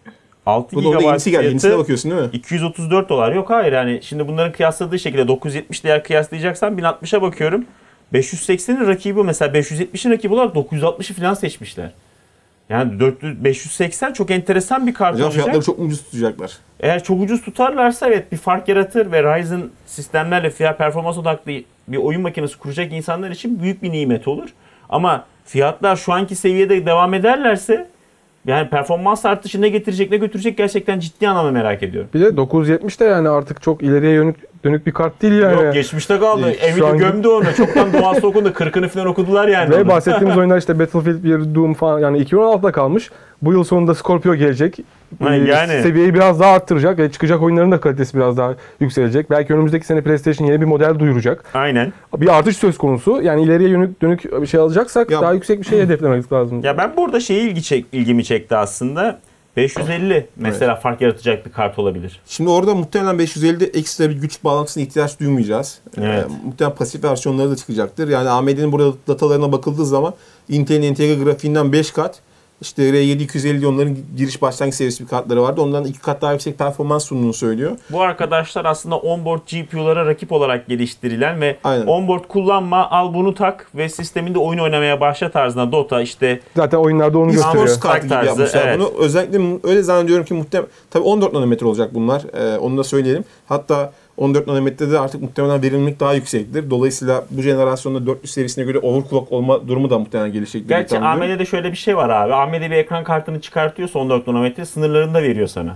altı gigabayt fiyatı bakıyorsun değil mi? iki yüz otuz dört dolar. Yok hayır yani şimdi bunların kıyasladığı şekilde dokuz yüz yetmiş değer kıyaslayacaksan bin altmışa bakıyorum. beş yüz seksenin rakibi mesela beş yüz yetmişin rakibi olarak dokuz yüz altmışı falan seçmişler. Yani dört yüz, beş yüz seksen çok enteresan bir kart Hocam olacak. fiyatları çok ucuz tutacaklar. Eğer çok ucuz tutarlarsa evet bir fark yaratır ve Ryzen sistemlerle fiyat performans odaklı bir oyun makinesi kuracak insanlar için büyük bir nimet olur. Ama fiyatlar şu anki seviyede devam ederlerse yani performans artışı ne getirecek ne götürecek gerçekten ciddi anlamda merak ediyorum. Bir de dokuz yüz yetmiş de yani artık çok ileriye yönük dönük bir kart değil yani. Yok geçmişte kaldı. Nvidia an... gömdü onu. Çoktan doğası okundu. kırkını falan okudular yani. Ve bahsettiğimiz oyunlar işte Battlefield bir, Doom falan yani iki bin on altıda kalmış. Bu yıl sonunda Scorpio gelecek. Ha, yani. Seviyeyi biraz daha arttıracak ve çıkacak oyunların da kalitesi biraz daha yükselecek. Belki önümüzdeki sene PlayStation yeni bir model duyuracak. Aynen. Bir artış söz konusu. Yani ileriye yönük dönük bir şey alacaksak ya, daha yüksek bir şey hedeflemek lazım. Ya ben burada şeyi ilgi çek, ilgimi çekti aslında. beş yüz elli mesela evet. fark yaratacak bir kart olabilir. Şimdi orada muhtemelen beş yüz ellide ekstra bir güç bağlantısına ihtiyaç duymayacağız. Evet. Ee, muhtemelen pasif versiyonları da çıkacaktır. Yani A M D'nin burada datalarına bakıldığı zaman Intel'in Entegre grafiğinden beş kat, işte R yedi iki yüz elli onların giriş başlangıç seviyesi bir kartları vardı. Ondan iki kat daha yüksek performans sunduğunu söylüyor. Bu arkadaşlar aslında onboard G P U'lara rakip olarak geliştirilen ve aynen. onboard kullanma, al bunu tak ve sisteminde oyun oynamaya başla tarzında Dota işte. Zaten oyunlarda onu gösteriyor. E-sports kartı gibi tarzı, yapmışlar evet. bunu. Özellikle öyle zannediyorum ki muhtemelen tabii on dört nanometre olacak bunlar. Ee, onu da söyleyelim. Hatta on dört nanometrede de artık muhtemelen verimlilik daha yüksektir. Dolayısıyla bu jenerasyonda dört yüz serisine göre overclock olma durumu da muhtemelen gelişecektir. Gerçi A M D'de şöyle bir şey var abi. A M D bir ekran kartını çıkartıyorsa on dört nanometre sınırlarını da veriyor sana.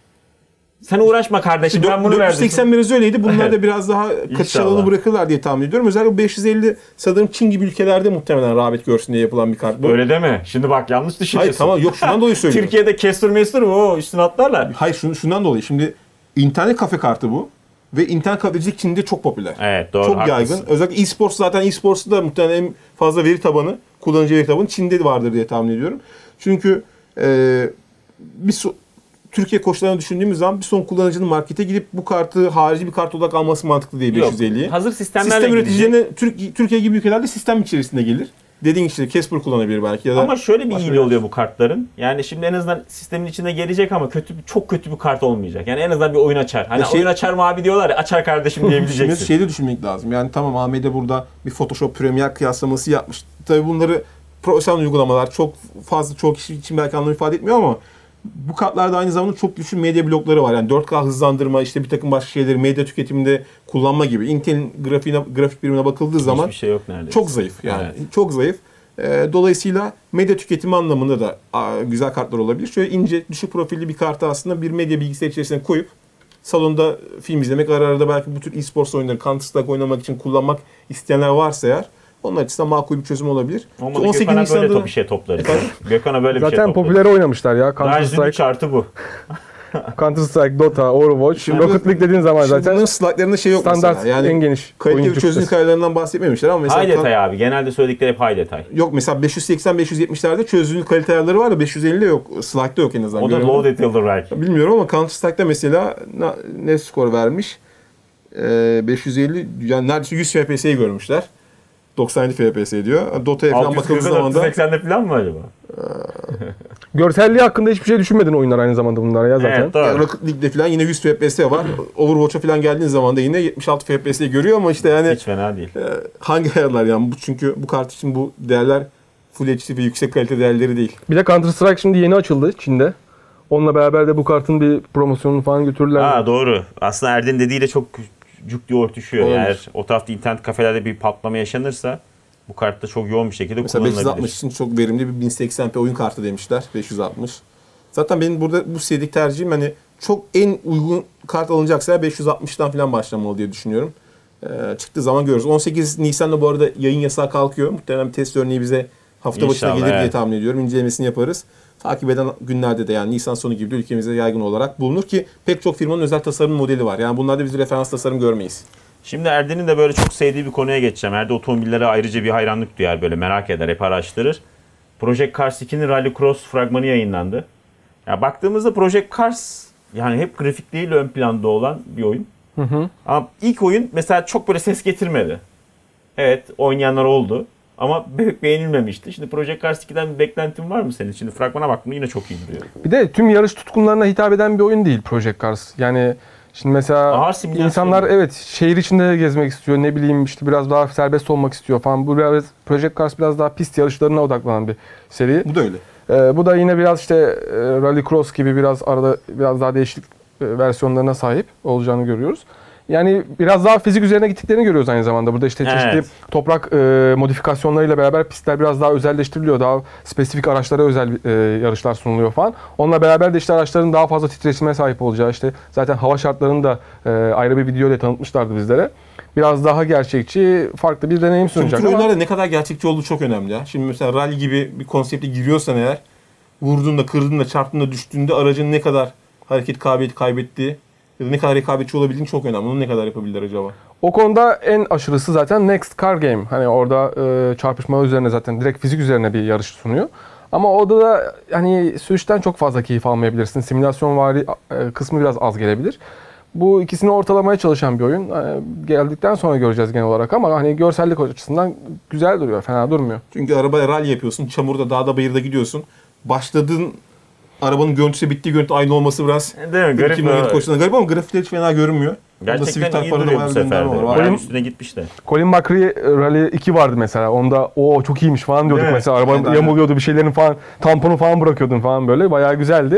Sen uğraşma kardeşim, ben bunu verdim. dört yüz seksen biraz öyleydi. Bunlar da biraz daha kaçış alanı bırakırlar diye tahmin ediyorum. Özellikle beş yüz elli sanırım Çin gibi ülkelerde muhtemelen rağbet görsün diye yapılan bir kart bu. Öyle deme. Şimdi bak yanlış düşünüyorsun. Hayır tamam, yok şundan dolayı söylüyorum. Türkiye'de kestur mestur mu? O üstüne atlarlar. Hayır şun, şundan dolayı. Şimdi internet kafe kartı bu. Ve internet kafecilik Çin'de çok popüler. Evet doğru. Çok haklısın. yaygın. Özellikle e-sports, zaten e-sports'ta da muhtemelen en fazla veri tabanı, kullanıcı veri tabanı Çin'de vardır diye tahmin ediyorum. Çünkü e, bir so- Türkiye koşullarını düşündüğümüz zaman bir son kullanıcının markete gidip bu kartı harici bir kart olarak alması mantıklı değil beş yüz elliyi. Yok, hazır sistemlerle Sistem üreticilerine gidecek. Türk, Türkiye gibi ülkelerde sistem içerisinde gelir. Dediğin işte Casper kullanabilir belki ya da. Ama şöyle bir başka iyiliği oluyor bu kartların. Yani şimdi en azından sistemin içinde gelecek ama kötü çok kötü bir kart olmayacak. Yani en azından bir oyun açar. Hani Ya şey- oyun açar mı abi diyorlar ya, açar kardeşim Şimdi diyebileceksin. şeyde düşünmek lazım. Yani tamam A M D burada bir Photoshop Premiere kıyaslaması yapmış. Tabii bunları profesyonel uygulamalar çok fazla çok kişi için belki anlam ifade etmiyor ama bu kartlarda aynı zamanda çok güçlü medya blokları var. Yani dört K hızlandırma, işte bir takım başka şeyleri medya tüketiminde kullanma gibi. Intel'in grafiğine, grafik birimine bakıldığı zaman Hiçbir şey yok neredeyse. çok zayıf. Yani Evet. çok zayıf. Ee, dolayısıyla medya tüketimi anlamında da aa, güzel kartlar olabilir. Şöyle ince, düşük profilli bir kartı aslında bir medya bilgisayar içerisine koyup salonda film izlemek, ara ara da belki bu tür e-sports oyunları, Counter Strike oynamak için kullanmak isteyenler varsa eğer, onlar açısından makul bir çözüm olabilir. Olmadı on sekiz Gökhan'a böyle Nisan'da top bir şey toplarız. Gökhan'a böyle bir şey Zaten toplarız. popüler oynamışlar ya. Counter Rajli bir Strike, çartı bu. Counter Strike, Dota, Overwatch, Şimdi- Rocket League dediğin zaman Şimdi zaten bunların slaytlarında şey yok standart mesela. Yani en geniş kaliteli oyun bir çözünürlük kitlesi. ayarlarından bahsetmemişler ama mesela High detay abi. Genelde söyledikleri hep high detay. yok mesela beş yüz seksen beş yüz yetmişlerde çözünürlük kalite ayarları var da beş yüz ellide yok. Slide'da yok en azından. O da Görüyorum. low detailer belki. Bilmiyorum ama Counter Strike'da mesela ne, ne skor vermiş? Ee, beş yüz elli, yani neredeyse yüz F P S'yi görmüşler. doksan yedi F P S diyor. Dota'ya falan bakıldığı zaman da seksende falan mı acaba? Görselliği hakkında hiçbir şey düşünmedin oyunlar aynı zamanda bunlar ya zaten. Evet doğru. yani Rocket League'de falan yine yüz F P S var. Overwatch'a falan geldiğin zaman da yine yetmiş altı F P S'yi görüyor ama işte yani Hiç fena değil. e, hangi ayarlar yani bu, çünkü bu kart için bu değerler Full H D ve yüksek kalite değerleri değil. Bir de Counter Strike şimdi yeni açıldı Çin'de. Onunla beraber de bu kartın bir promosyonunu falan götürürler. Ha doğru. Aslında Erdin dediğiyle çok cuk diye örtüşüyor. Olabilir. Eğer o tarafta internet kafelerde bir patlama yaşanırsa bu kartta çok yoğun bir şekilde Mesela beş yüz kullanılabilir. altmış için çok verimli bir bin seksen p oyun kartı demişler. beş yüz altmış. Zaten benim burada bu serideki tercihim hani çok en uygun kart alınacaksa beş yüz altmıştan falan başlamalı diye düşünüyorum. Ee, çıktığı zaman görürüz. on sekiz Nisan'da bu arada yayın yasağı kalkıyor. Muhtemelen bir test örneği bize hafta başına İnşallah, gelir diye evet. tahmin ediyorum. İncelemesini yaparız. Takip eden günlerde de yani Nisan sonu gibi de ülkemizde yaygın olarak bulunur ki pek çok firmanın özel tasarım modeli var. Yani bunlarda biz referans tasarım görmeyiz. Şimdi Erdin'in de böyle çok sevdiği bir konuya geçeceğim. Erdin otomobillere ayrıca bir hayranlık duyar, böyle merak eder, hep araştırır. Project Cars ikinin Rallycross fragmanı yayınlandı. Ya baktığımızda Project Cars yani hep grafikleriyle ön planda olan bir oyun. Hı hı. Ama ilk oyun mesela çok böyle ses getirmedi. Evet, oynayanlar oldu. Ama pek beğenilmemişti. Şimdi Project Cars ikiden bir beklentin var mı senin? Şimdi fragmana baktım yine çok iyi duruyor. Bir de tüm yarış tutkunlarına hitap eden bir oyun değil Project Cars. Yani şimdi mesela Ağır simülasyon. insanlar evet şehir içinde gezmek istiyor, ne bileyim işte biraz daha serbest olmak istiyor falan. Bu biraz Project Cars biraz daha pist yarışlarına odaklanan bir seri. Bu da öyle. Ee, bu da yine biraz işte e, Rallycross gibi biraz arada biraz daha değişik e, versiyonlarına sahip olacağını görüyoruz. Yani biraz daha fizik üzerine gittiklerini görüyoruz aynı zamanda. Burada işte çeşitli Evet. toprak e, modifikasyonlarıyla beraber pistler biraz daha özelleştiriliyor. Daha spesifik araçlara özel e, yarışlar sunuluyor falan. Onunla beraber de işte araçların daha fazla titreşime sahip olacağı, işte zaten hava şartlarını da e, ayrı bir video ile tanıtmışlardı bizlere. Biraz daha gerçekçi, farklı bir deneyim Şimdi bu sunacak tür ama oyunlarda ne kadar gerçekçi olduğu çok önemli ya. Şimdi mesela rally gibi bir konsepte giriyorsan eğer, vurduğunda, kırdığında, çarptığında, düştüğünde aracın ne kadar hareket kabiliyeti kaybettiği ya da ne kadar rekabetçi olabildiğini çok önemli. Bunu ne kadar yapabilirler acaba? o konuda en aşırısı zaten Next Car Game. Hani orada e, çarpışma üzerine zaten direkt fizik üzerine bir yarış sunuyor. Ama orada da hani sürüşten çok fazla keyif almayabilirsin. Simülasyon vari e, kısmı biraz az gelebilir. Bu ikisini ortalamaya çalışan bir oyun. Yani geldikten sonra göreceğiz genel olarak ama hani görsellik açısından güzel duruyor, fena durmuyor. Çünkü arabaya rally yapıyorsun, çamurda, dağda, bayırda gidiyorsun. Başladığın arabanın görüntüsü bittiği görüntü aynı olması biraz Değil mi? Garip iki bin on yedi mi? koşulunda garip ama grafikler hiç fena görünmüyor. Onda Gerçekten Swift iyi Park'ta duruyor bayağı bu bir sefer gönderme de. var. Bayağı Oyun- üstüne gitmiş de. Colin McRae Rally iki vardı mesela. Onda o çok iyiymiş falan diyorduk Evet. mesela. Araba Evet, aynen. yamuluyordu, bir şeylerin falan, tamponu falan bırakıyordun falan böyle. Bayağı güzeldi.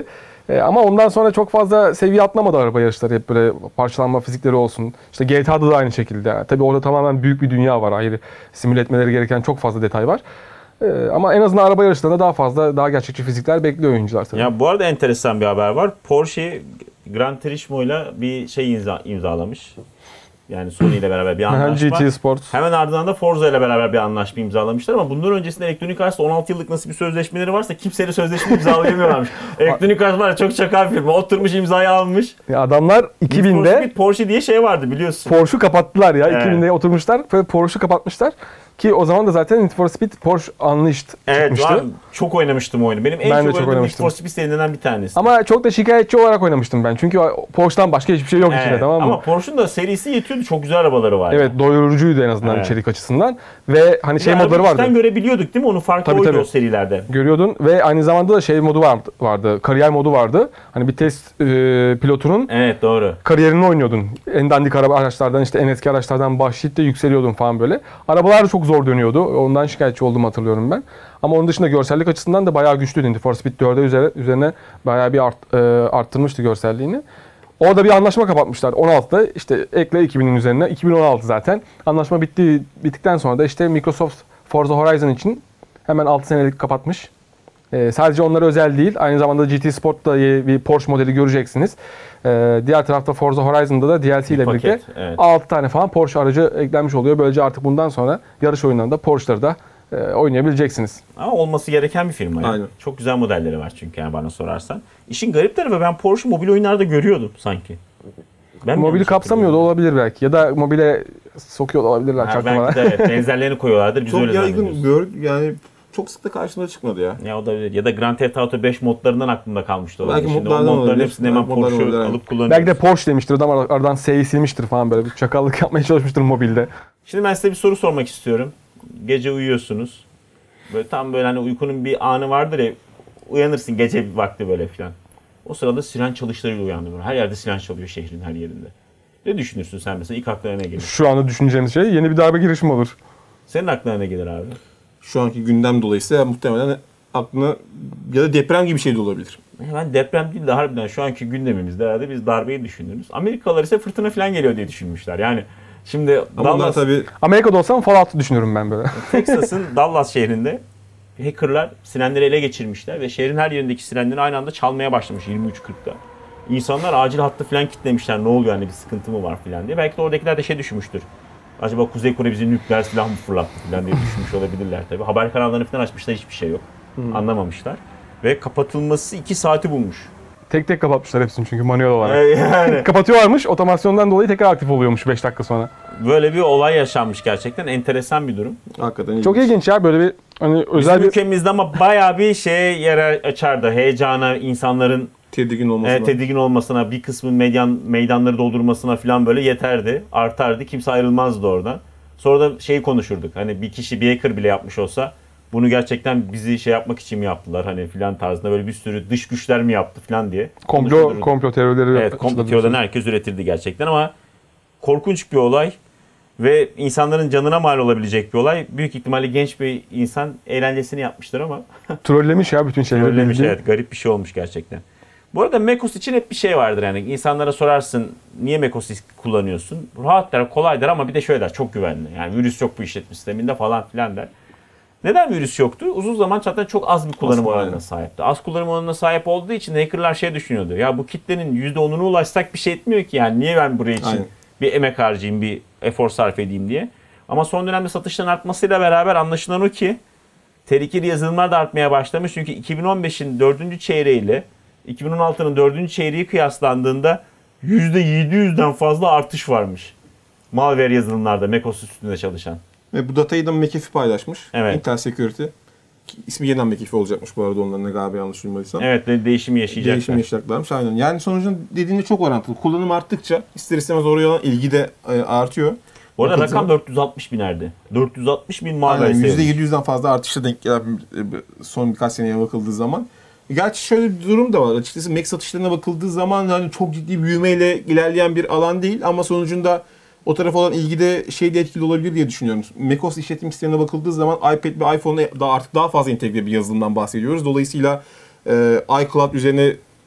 E, ama ondan sonra çok fazla seviye atlamadı araba yarışları. Hep böyle parçalanma fizikleri olsun. İşte G T A'da da aynı şekilde. Yani tabii orada tamamen büyük bir dünya var. Ayrı simüle etmeleri gereken çok fazla detay var. E, ama en azından araba yarışlarında daha fazla, daha gerçekçi fizikler bekliyor oyuncular tabii. Ya bu arada enteresan bir haber var. Porsche Gran Turismo'yla bir şey imza, imzalamış. Yani Sony ile beraber bir anlaşma. G T Sport. Hemen ardından da Forza ile beraber bir anlaşma imzalamışlar ama bundan öncesinde Electronic Arts'la on altı yıllık nasıl bir sözleşmeleri varsa kimseyle sözleşme imzalayamıyorlarmış. Electronic Arts var ya, çok çakal firma. Oturmuş imzayı almış. Ya adamlar iki binde Porsche, Porsche diye şey vardı biliyorsun. Porsche'u kapattılar ya. Evet. iki binde oturmuşlar ve Porsche'u kapatmışlar. Ki o zaman da zaten Need for Speed Porsche Unleashed Evet, çıkmıştı. ben çok oynamıştım oyunu. Benim en Ben de çok çok oynadığım Need oynamıştım. for Speed serilerinden bir tanesi. Ama çok da şikayetçi olarak oynamıştım ben. Çünkü Porsche'dan başka hiçbir şey yok Evet, içinde, tamam mı? ama Porsche'un da serisi yetiyordu. Çok güzel arabaları vardı. Evet, doyurucuydu en azından Evet. içerik açısından. Ve hani şey Yani modları vardı. içten görebiliyorduk değil mi? Onun farkı Tabii, oydu tabii. o serilerde. Görüyordun ve aynı zamanda da şey modu vardı, vardı. Kariyer modu vardı. Hani bir test e, pilotunun Evet, doğru. kariyerini oynuyordun. En dandik araba araçlardan, işte en eski araçlardan başlayıp da yükseliyordun falan böyle. Arabalar da çok zor dönüyordu. Ondan şikayetçi olduğumu hatırlıyorum ben. Ama onun dışında görsellik açısından da bayağı güçlüydü. Need for Speed dörde üzerine, üzerine bayağı bir art, e, arttırmıştı görselliğini. Orada bir anlaşma kapatmışlar. on altıda işte ekle iki binin üzerine. iki bin on altı zaten. Anlaşma bitti, bittikten sonra da işte Microsoft Forza Horizon için hemen altı senelik kapatmış. Ee, sadece onlara özel değil. Aynı zamanda G T Sport'ta bir Porsche modeli göreceksiniz. Ee, diğer tarafta Forza Horizon'da da D L C ile Bir birlikte paket, evet. altı tane falan Porsche aracı eklenmiş oluyor. Böylece artık bundan sonra yarış oyunlarında Porsche'ları da e, oynayabileceksiniz. Ama olması gereken bir firma. Yani. Aynen. Çok güzel modelleri var çünkü yani bana sorarsan. İşin garip tarafı, ben Porsche mobil oyunlarda görüyordum sanki. Ben mi Mobili yanlış kapsamıyor da hatırlıyorum? olabilir belki. Ya da mobile sokuyor da olabilirler Ha, çaktırmadan. belki de evet, benzerlerini koyuyorlardır. Biz Çok öyle yaygın zannediyoruz. gör yani çok sık da karşımıza çıkmadı ya. Ya o da öyle. Ya da Grand Theft Auto beş modlarından aklımda kalmıştı olabilir. Belki Şimdi o modlardan modların olabilir. hepsini hemen Modlardan Porsche olabilir, alıp evet. kullanıyoruz. Belki de Porsche demiştir adam, aradan S'yi silmiştir falan, böyle bir çakallık yapmaya çalışmıştır mobilde. Şimdi ben size bir soru sormak istiyorum. Gece uyuyorsunuz. Böyle tam böyle hani uykunun bir anı vardır ya. Uyanırsın gece bir vakti böyle filan. O sırada siren çalışlarıyla uyandın. Her yerde siren çalıyor şehrin her yerinde. Ne düşünürsün sen mesela? İlk aklına ne gelir? Şu anda düşüneceğimiz şey yeni bir darbe girişimi olur. Senin aklına ne gelir abi? Şu anki gündem dolayısıyla muhtemelen aklına ya da deprem gibi bir şey de olabilir. Ben deprem değil de harbiden şu anki gündemimizde herhalde biz darbeyi düşünürüz. Amerikalılar ise fırtına falan geliyor diye düşünmüşler. Yani şimdi Ama onlar Dallas, tabii Amerika'da olsam Fallout'u düşünüyorum ben böyle. Texas'ın Dallas şehrinde hackerlar sirenleri ele geçirmişler ve şehrin her yerindeki sirenleri aynı anda çalmaya başlamış yirmi üç kırkta. İnsanlar acil hattı falan kilitlemişler, ne oluyor hani bir sıkıntı mı var falan diye. Belki de oradakiler de şey düşünmüştür. Acaba Kuzey Kore bize nükleer silah mı fırlattı falan diye düşünmüş olabilirler tabii. Haber kanallarını falan açmışlar, hiçbir şey yok. Hmm. Anlamamışlar. Ve kapatılması iki saati bulmuş. Tek tek kapatmışlar hepsini çünkü manuel olarak. Ee, yani Kapatıyorlarmış, otomasyondan dolayı tekrar aktif oluyormuş beş dakika sonra. böyle bir olay yaşanmış gerçekten. Enteresan bir durum. hakikaten Çok ilginç ya, böyle bir hani özel Bizim bir... ülkemizde ama bayağı bir şeye yer açardı. Heyecana, insanların tedirgin olmasına. e, tedirgin olmasına, bir kısmın medyan, meydanları doldurmasına falan böyle yeterdi. Artardı. Kimse ayrılmazdı oradan. Sonra da şeyi konuşurduk. Hani bir kişi bir hacker bile yapmış olsa bunu gerçekten bizi şey yapmak için mi yaptılar hani filan tarzında, böyle bir sürü dış güçler mi yaptı filan diye Komplo, konuşurduk. komplo teorileri... Evet, komplo teorilerini herkes üretirdi gerçekten ama korkunç bir olay ve insanların canına mal olabilecek bir olay. Büyük ihtimalle genç bir insan eğlencesini yapmıştır ama Trollemiş ya bütün şeyleri. trollemiş, bildiğin. evet, garip bir şey olmuş gerçekten. Bu arada macOS için hep bir şey vardır yani. İnsanlara sorarsın niye macOS kullanıyorsun? Rahat der, kolay der ama bir de şöyle der, çok güvenli. Yani virüs yok bu işletim sisteminde falan filan der. Neden virüs yoktu? Uzun zaman zaten çok az bir kullanım Aslında oranına aynen. sahipti. Az kullanım oranına sahip olduğu için hackerlar şey düşünüyordu. Ya bu kitlenin yüzde onuna ulaşsak bir şey etmiyor ki yani. Niye ben buraya için Aynen. bir emek harcayayım, bir efor sarf edeyim diye. Ama son dönemde satışların artmasıyla beraber anlaşılan o ki tehlikeli yazılımlar da artmaya başlamış. Çünkü iki bin on beşin dördüncü çeyreğiyle iki bin on altının dördüncü çeyreği kıyaslandığında yüzde yedi yüzden fazla artış varmış. Malware yazılımlarda macOS üstünde çalışan. Ve bu datayı da McAfee paylaşmış. Evet. Intel Security. İsmi yeniden McAfee olacakmış bu arada, onların da galiba yanlış duymadıysam. Evet, de değişimi yaşayacaklar. Değişim yaşayacaklarmış aynen. Yani sonucun dediğinde çok orantılı. Kullanım arttıkça ister istemez oraya olan ilgi de e, artıyor. Bu arada Bakın rakam sana- dört yüz altmış binerdi. dört yüz altmış bin malware Aynen, sayılmış. yüzde yedi yüzden fazla artışa denk gelen e, son birkaç seneye bakıldığı zaman. Gerçi şöyle bir durum da var. Açıkçası Mac satışlarına bakıldığı zaman hani çok ciddi büyümeyle ilerleyen bir alan değil ama sonucunda o tarafa olan ilgi de şeyde etkili olabilir diye düşünüyorum. macOS işletim sistemine bakıldığı zaman iPad ve iPhone'da daha artık daha fazla entegre bir yazılımdan bahsediyoruz. Dolayısıyla e, iCloud üzerine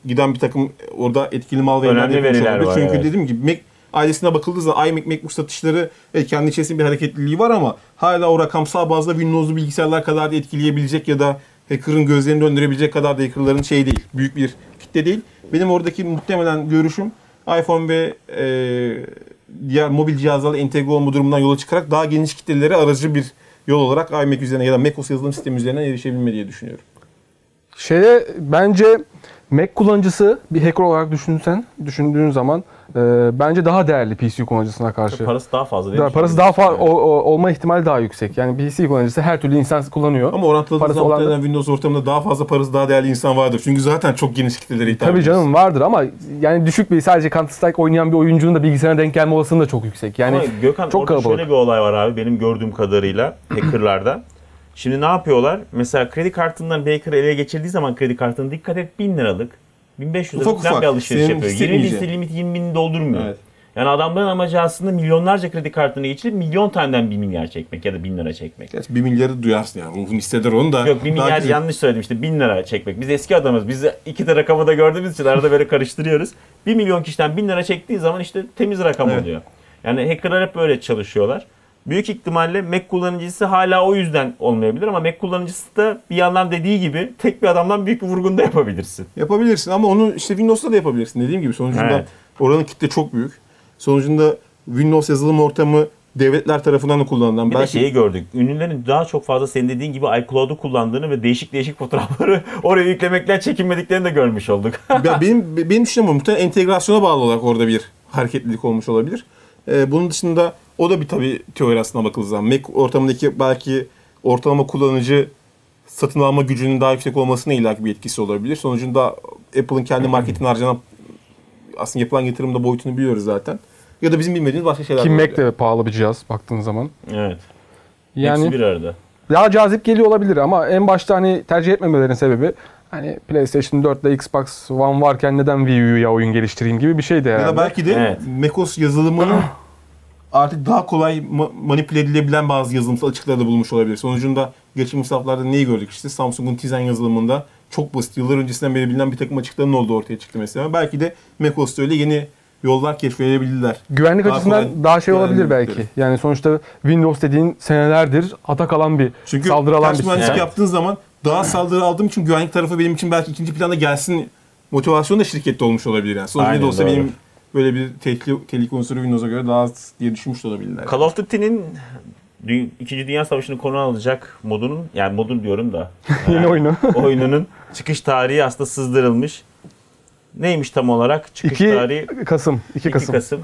giden bir takım orada etkili mal Önemli veriler yapılmış veriler olabilir. var, Çünkü evet. dediğim gibi Mac ailesine bakıldığı zaman iMac, MacBook satışları evet, kendi içerisinde bir hareketliliği var ama hala o rakamsal bazda Windows'lu bilgisayarlar kadar da etkileyebilecek ya da hacker'ın gözlerini döndürebilecek kadar da hacker'ların şey değil. Büyük bir kitle değil. Benim oradaki muhtemelen görüşüm iPhone ve e, diğer mobil cihazlarla entegre olma durumundan yola çıkarak daha geniş kitlelere aracı bir yol olarak iMac üzerine ya da macOS yazılım sistemi üzerinden erişebilme diye düşünüyorum. Şeye bence Mac kullanıcısı bir hacker olarak düşünsen, düşündüğün zaman e, bence daha değerli P C kullanıcısına karşı. Parası daha fazla değil mi? Parası daha fazla olma ihtimali daha yüksek. Yani P C kullanıcısı her türlü insan kullanıyor. Ama orantılı Parası zaman olan da- Windows ortamında daha fazla parası daha değerli insan vardır. Çünkü zaten çok geniş kitlelere hitap Tabii ediyoruz. canım vardır ama yani düşük bir sadece Counter Strike oynayan bir oyuncunun da bilgisayarına denk gelme olasılığı da çok yüksek. Yani Ama Gökhan çok orada kalabalık. şöyle bir olay var abi benim gördüğüm kadarıyla hackerlarda. Şimdi ne yapıyorlar? Mesela kredi kartından bir hacker ele geçirdiği zaman kredi kartını dikkat et bin liralık, bin beş yüz Ufak liralık falan ufak, bir alışveriş senin yapıyor. yirmi bin hissetmeyeceğin. limit yirmi bini doldurmuyor. Evet. Yani adamların amacı aslında milyonlarca kredi kartını geçirip milyon taneden bir milyar çekmek ya da bin lira çekmek. Gerçi bir milyarı duyarsın yani. Ruhun hisseder onu da. Yok bir Daha milyar güzel. yanlış söyledim işte bin lira çekmek. Biz eski adamız. Biz iki de rakamı da gördüğümüz için arada böyle karıştırıyoruz. bir milyon kişiden bin lira çektiği zaman işte temiz rakam Evet. oluyor. Yani hackerlar hep böyle çalışıyorlar. Büyük ihtimalle Mac kullanıcısı hala o yüzden olmayabilir ama Mac kullanıcısı da bir yandan dediği gibi tek bir adamdan büyük bir vurgun da yapabilirsin. Yapabilirsin ama onu işte Windows'ta da yapabilirsin. Dediğim gibi sonucunda Evet. oranın kitle çok büyük. Sonucunda Windows yazılım ortamı devletler tarafından da kullanılan. Bir de şeyi gördük. Ünlülerin daha çok fazla senin dediğin gibi iCloud'u kullandığını ve değişik değişik fotoğrafları oraya yüklemekten çekinmediklerini de görmüş olduk. Ya benim benim düşüncem muhtemelen entegrasyona bağlı olarak orada bir hareketlilik olmuş olabilir. Ee, bunun dışında o da bir tabii teori aslına bakıldığı zaman. Mac ortamındaki belki ortalama kullanıcı satın alma gücünün daha yüksek olmasına illaki bir etkisi olabilir. Sonucunda Apple'ın kendi marketine harcanan aslında yapılan yatırımda boyutunu biliyoruz zaten. Ya da bizim bilmediğimiz başka şeyler ki var. Mac de pahalı bir cihaz baktığın zaman. Evet. Yani Hepsi bir arada. daha cazip geliyor olabilir ama en başta hani tercih etmemelerinin sebebi hani PlayStation dört ile Xbox One varken neden Wii U'ya oyun geliştireyim gibi bir şeydi herhalde. Ya da belki de Evet. macOS yazılımının artık daha kolay ma- manipüle edilebilen bazı yazılımsal açıklarda bulmuş olabilir. Sonucunda geçtiğimiz haftalarda neyi gördük işte Samsung'un Tizen yazılımında çok basit yıllar öncesinden beri bilinen bir takım açıkların olduğu ortaya çıktı mesela. Belki de macOS'ta öyle yeni yollar keşfedebilirler. Güvenlik Daha açısından kolay daha şey olabilir güvenlikleri. belki. Yani sonuçta Windows dediğin senelerdir atak alan bir, Çünkü saldırı alan ters bir mühendislik sistem. yaptığın zaman daha saldırı aldığım için güvenlik tarafı benim için belki ikinci planda gelsin motivasyonu da şirkette olmuş olabilir yani. Sonuçta Aynen, da olsa doğru. benim böyle bir tehlike, tehlike unsuru Windows'a göre daha az diye düşünmüş de olabilirler. Call of Duty'nin Dü- İkinci Dünya Savaşı'nı konu alacak modunun, yani modun diyorum da Yeni oyunu. oyununun çıkış tarihi aslında sızdırılmış. Neymiş tam olarak? Çıkış iki tarihi Kasım. iki iki Kasım. Kasım.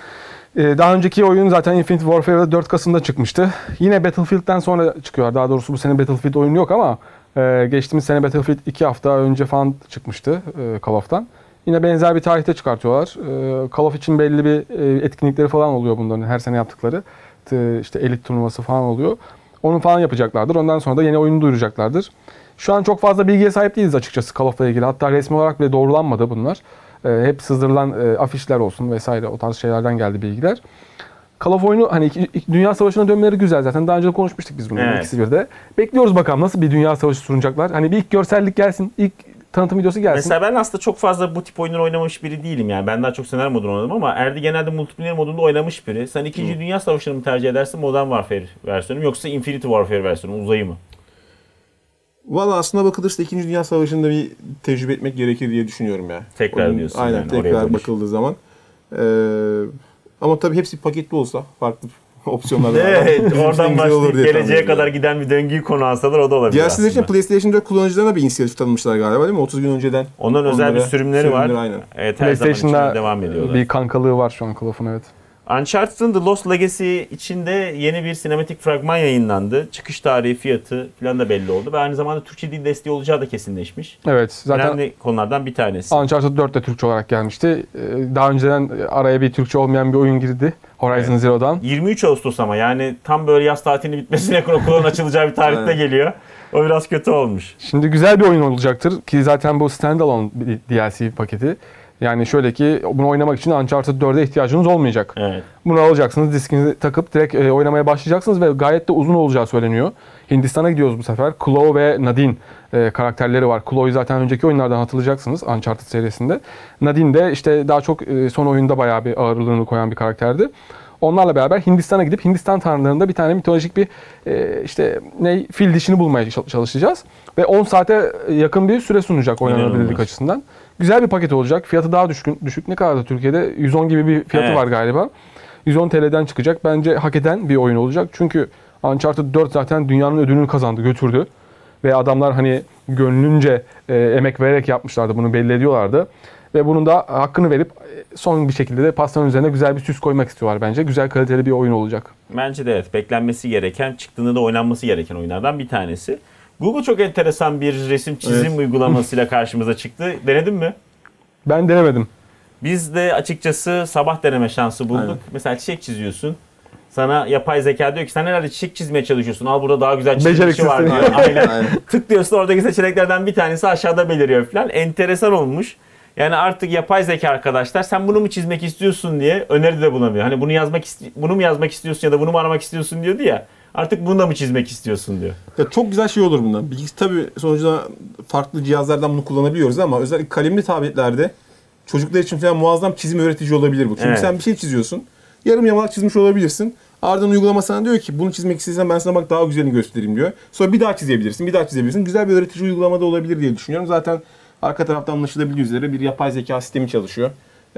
Ee, daha önceki oyun zaten Infinite Warfare'da dört Kasım'da çıkmıştı. Yine Battlefield'den sonra çıkıyor. Daha doğrusu bu sene Battlefield oyunu yok ama e, geçtiğimiz sene Battlefield iki hafta önce falan çıkmıştı e, Call of'tan. Yine benzer bir tarihte çıkartıyorlar. E, Call of için belli bir e, etkinlikleri falan oluyor bunların her sene yaptıkları. E, işte elit turnuvası falan oluyor. Onu falan yapacaklardır. Ondan sonra da yeni oyunu duyuracaklardır. Şu an çok fazla bilgiye sahip değiliz açıkçası Call of'la ilgili. Hatta resmi olarak bile doğrulanmadı bunlar. E, hep sızdırılan e, afişler olsun vesaire o tarz şeylerden geldi bilgiler. Call of oyunu hani iki- iki- Dünya Savaşı'na dönmeleri güzel zaten. Daha önce de konuşmuştuk biz bunu Evet. ikisi bir de. Bekliyoruz bakalım nasıl bir Dünya Savaşı sunacaklar. Hani bir ilk görsellik gelsin, ilk tanıtım videosu gelsin. Mesela ben aslında çok fazla bu tip oyunları oynamış biri değilim yani. Ben daha çok senaryo modunu oynadım ama Erdi genelde multiplayer modunda oynamış biri. Sen ikinci Dünya Savaşı'nı mı tercih edersin Modern Warfare versiyonu mu yoksa Infinity Warfare versiyonu uzayı mı? Valla aslına bakılırsa ikinci. Dünya Savaşı'nda bir tecrübe etmek gerekir diye düşünüyorum ya. Tekrar Onun- diyorsun Aynen yani, oraya tekrar dönüş. bakıldığı zaman. Ee, ama tabii hepsi paketli olsa farklı opsiyonlar da var. Evet Bizim için oradan güzel olur başlayıp diye tahmin geleceğe ediyorum. kadar giden bir döngüyü konu alsalar o da olabilir Diğer için aslında. PlayStation dört kullanıcılarına bir inisiyatif tanımışlar galiba değil mi? otuz gün önceden. Onların özel bir onlara sürümleri var. sürümleri, aynen. Evet her zaman içinde PlayStation'da devam ediyorlar. bir kankalığı var şu an Call of'un evet. Uncharted'ın The Lost Legacy içinde yeni bir sinematik fragman yayınlandı. Çıkış tarihi, fiyatı falan da belli oldu. Ve aynı zamanda Türkçe dil desteği olacağı da kesinleşmiş. Evet zaten Önemli konulardan bir tanesi. Uncharted dört de Türkçe olarak gelmişti. Ee, Daha önceden araya bir Türkçe olmayan bir oyun girdi. Horizon Evet. Zero'dan. yirmi üç Ağustos ama yani tam böyle yaz tatilinin bitmesine yakın okulun açılacağı bir tarihte Evet. geliyor. O biraz kötü olmuş. Şimdi güzel bir oyun olacaktır ki zaten bu standalone bir D L C paketi. Yani şöyle ki bunu oynamak için Uncharted dörde ihtiyacınız olmayacak. Evet. Bunu alacaksınız, diskinizi takıp direkt e, oynamaya başlayacaksınız ve gayet de uzun olacağı söyleniyor. Hindistan'a gidiyoruz bu sefer. Chloe ve Nadine e, karakterleri var. Chloe'yu zaten önceki oyunlardan hatırlayacaksınız Uncharted serisinde. Nadine de işte daha çok e, son oyunda bayağı bir ağırlığını koyan bir karakterdi. Onlarla beraber Hindistan'a gidip Hindistan tanrılarında bir tane mitolojik bir e, işte ne fil dişini bulmaya çalışacağız. Ve on saate yakın bir süre sunacak oynanabilirlik açısından. Güzel bir paket olacak. Fiyatı daha düşük. düşük. Ne kadar da Türkiye'de? yüz on gibi bir fiyatı evet. var galiba. yüz on T L'den çıkacak. Bence hak eden bir oyun olacak. Çünkü Uncharted dört zaten dünyanın ödülünü kazandı, götürdü. Ve adamlar hani gönlünce e, emek vererek yapmışlardı. Bunu belli ediyorlardı. Ve bunun da hakkını verip son bir şekilde de pastanın üzerine güzel bir süs koymak istiyorlar bence. Güzel, kaliteli bir oyun olacak. Bence de evet. Beklenmesi gereken, çıktığında da oynanması gereken oyunlardan bir tanesi. Google çok enteresan bir resim çizim evet. uygulamasıyla karşımıza çıktı. Denedin mi? Ben denemedim. Biz de açıkçası sabah deneme şansı bulduk. Aynen. Mesela çiçek çiziyorsun. Sana yapay zeka diyor ki sen herhalde çiçek çizmeye çalışıyorsun. Al burada daha güzel çizilmişi var diyor. Aynen. Aynen. Tıklıyorsun, oradaki seçeneklerden bir tanesi aşağıda beliriyor falan. Enteresan olmuş. Yani artık yapay zeka arkadaşlar sen bunu mu çizmek istiyorsun diye öneride bulunabiliyor. Hani bunu yazmak isti- bunu mu yazmak istiyorsun ya da bunu mu aramak istiyorsun diyordu ya. Artık bunu da mı çizmek istiyorsun diyor. Ya çok güzel şey olur bundan. Bilgisi tabii sonuçta farklı cihazlardan bunu kullanabiliyoruz ama özellikle kalemli tabletlerde çocuklar için falan muazzam çizim öğretici olabilir bu. Çünkü evet. sen bir şey çiziyorsun. Yarım yamalak çizmiş olabilirsin. Ardından uygulama sana diyor ki bunu çizmek istiyorsan ben sana bak daha güzelini göstereyim diyor. Sonra bir daha çizebilirsin, bir daha çizebilirsin. Güzel bir öğretici uygulamada olabilir diye düşünüyorum. Zaten arka tarafta anlaşılabildiği üzere bir yapay zeka sistemi çalışıyor. Ee,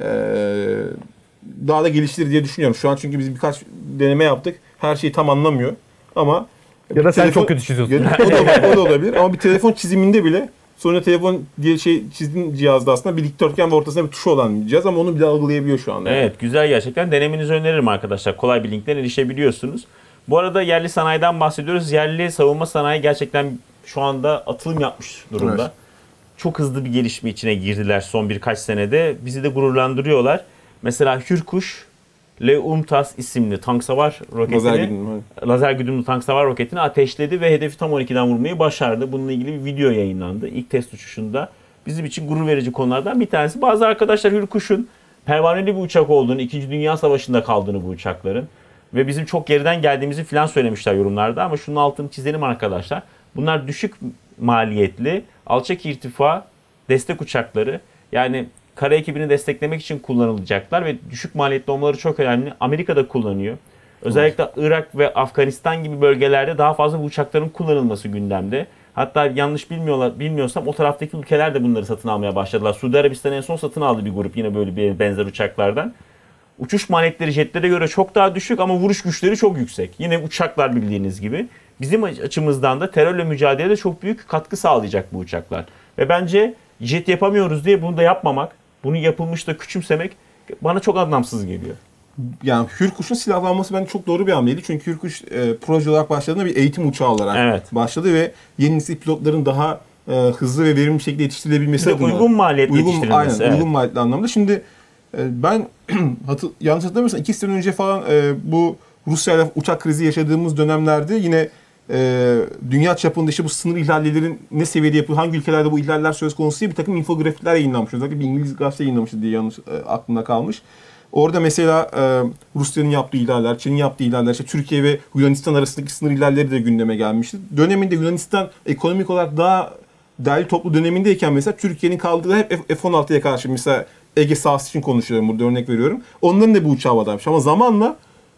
daha da geliştirir diye düşünüyorum. Şu an çünkü biz birkaç deneme yaptık. Her şeyi tam anlamıyor. Ama ya da sen telefon, çok kötü çiziyorsun. Ya, o, da, o da olabilir. Ama bir telefon çiziminde bile sonra telefon diye şey çizdiğin cihazda aslında bir dikdörtgen ve ortasında bir tuşu olan bir cihaz ama onu bile algılayabiliyor şu anda. Evet, güzel gerçekten. Denemenizi öneririm arkadaşlar. Kolay bir linkten erişebiliyorsunuz. Bu arada yerli sanayiden bahsediyoruz. Yerli savunma sanayi gerçekten şu anda atılım yapmış durumda. Evet. Çok hızlı bir gelişme içine girdiler son birkaç senede. Bizi de gururlandırıyorlar. Mesela Hürkuş, Leumtas isimli tank savar roketini, lazer güdümlü, lazer güdümlü tank savar roketini ateşledi ve hedefi tam on ikiden vurmayı başardı. Bununla ilgili bir video yayınlandı. İlk test uçuşunda bizim için gurur verici konulardan bir tanesi. Bazı arkadaşlar Hürkuş'un pervaneli bir uçak olduğunu, İkinci Dünya Savaşı'nda kaldığını bu uçakların ve bizim çok geriden geldiğimizi falan söylemişler yorumlarda ama şunun altını çizelim arkadaşlar. Bunlar düşük maliyetli, alçak irtifa destek uçakları. Yani kara ekibini desteklemek için kullanılacaklar ve düşük maliyetli olmaları çok önemli. Amerika'da kullanıyor. Özellikle evet. Irak ve Afganistan gibi bölgelerde daha fazla bu uçakların kullanılması gündemde. Hatta yanlış bilmiyorlar, bilmiyorsam o taraftaki ülkeler de bunları satın almaya başladılar. Suudi Arabistan en son satın aldı bir grup yine böyle bir benzer uçaklardan. Uçuş maliyetleri jetlere göre çok daha düşük ama vuruş güçleri çok yüksek. Yine uçaklar bildiğiniz gibi. Bizim açımızdan da terörle mücadelede çok büyük katkı sağlayacak bu uçaklar. Ve bence jet yapamıyoruz diye bunu da yapmamak, bunu yapılmış da küçümsemek bana çok anlamsız geliyor. Yani Hürkuş'un silahlanması bence çok doğru bir hamleydi. Çünkü Hürkuş e, proje olarak başladığında bir eğitim uçağı olarak evet. başladı ve yeni nesil pilotların daha e, hızlı ve verimli bir şekilde yetiştirilebilmesi adına. Uygun maliyet uygun, yetiştirilmesi. Aynen, evet. uygun maliyetli anlamda. Şimdi e, ben hatı, yanlış hatırlamıyorsam iki sene önce falan e, bu Rusya'yla uçak krizi yaşadığımız dönemlerde yine e, dünya çapında işte bu sınır ihlallerin ne seviyede yapıyor, hangi ülkelerde bu ihlaller söz konusu diye bir takım infografikler yayınlanmış. Özellikle bir İngiliz gazete yayınlamıştı diye yanlış e, aklımda kalmış. Orada mesela e, Rusya'nın yaptığı ihlaller, Çin'in yaptığı ihlaller, işte Türkiye ve Yunanistan arasındaki sınır ihlalleri de gündeme gelmişti. Döneminde Yunanistan ekonomik olarak daha değerli toplu dönemindeyken mesela Türkiye'nin kaldığı hep F on altıya karşı mesela Ege sahası için konuşuyorum burada örnek veriyorum. Onların da bu uçağı havadaymış ama zamanla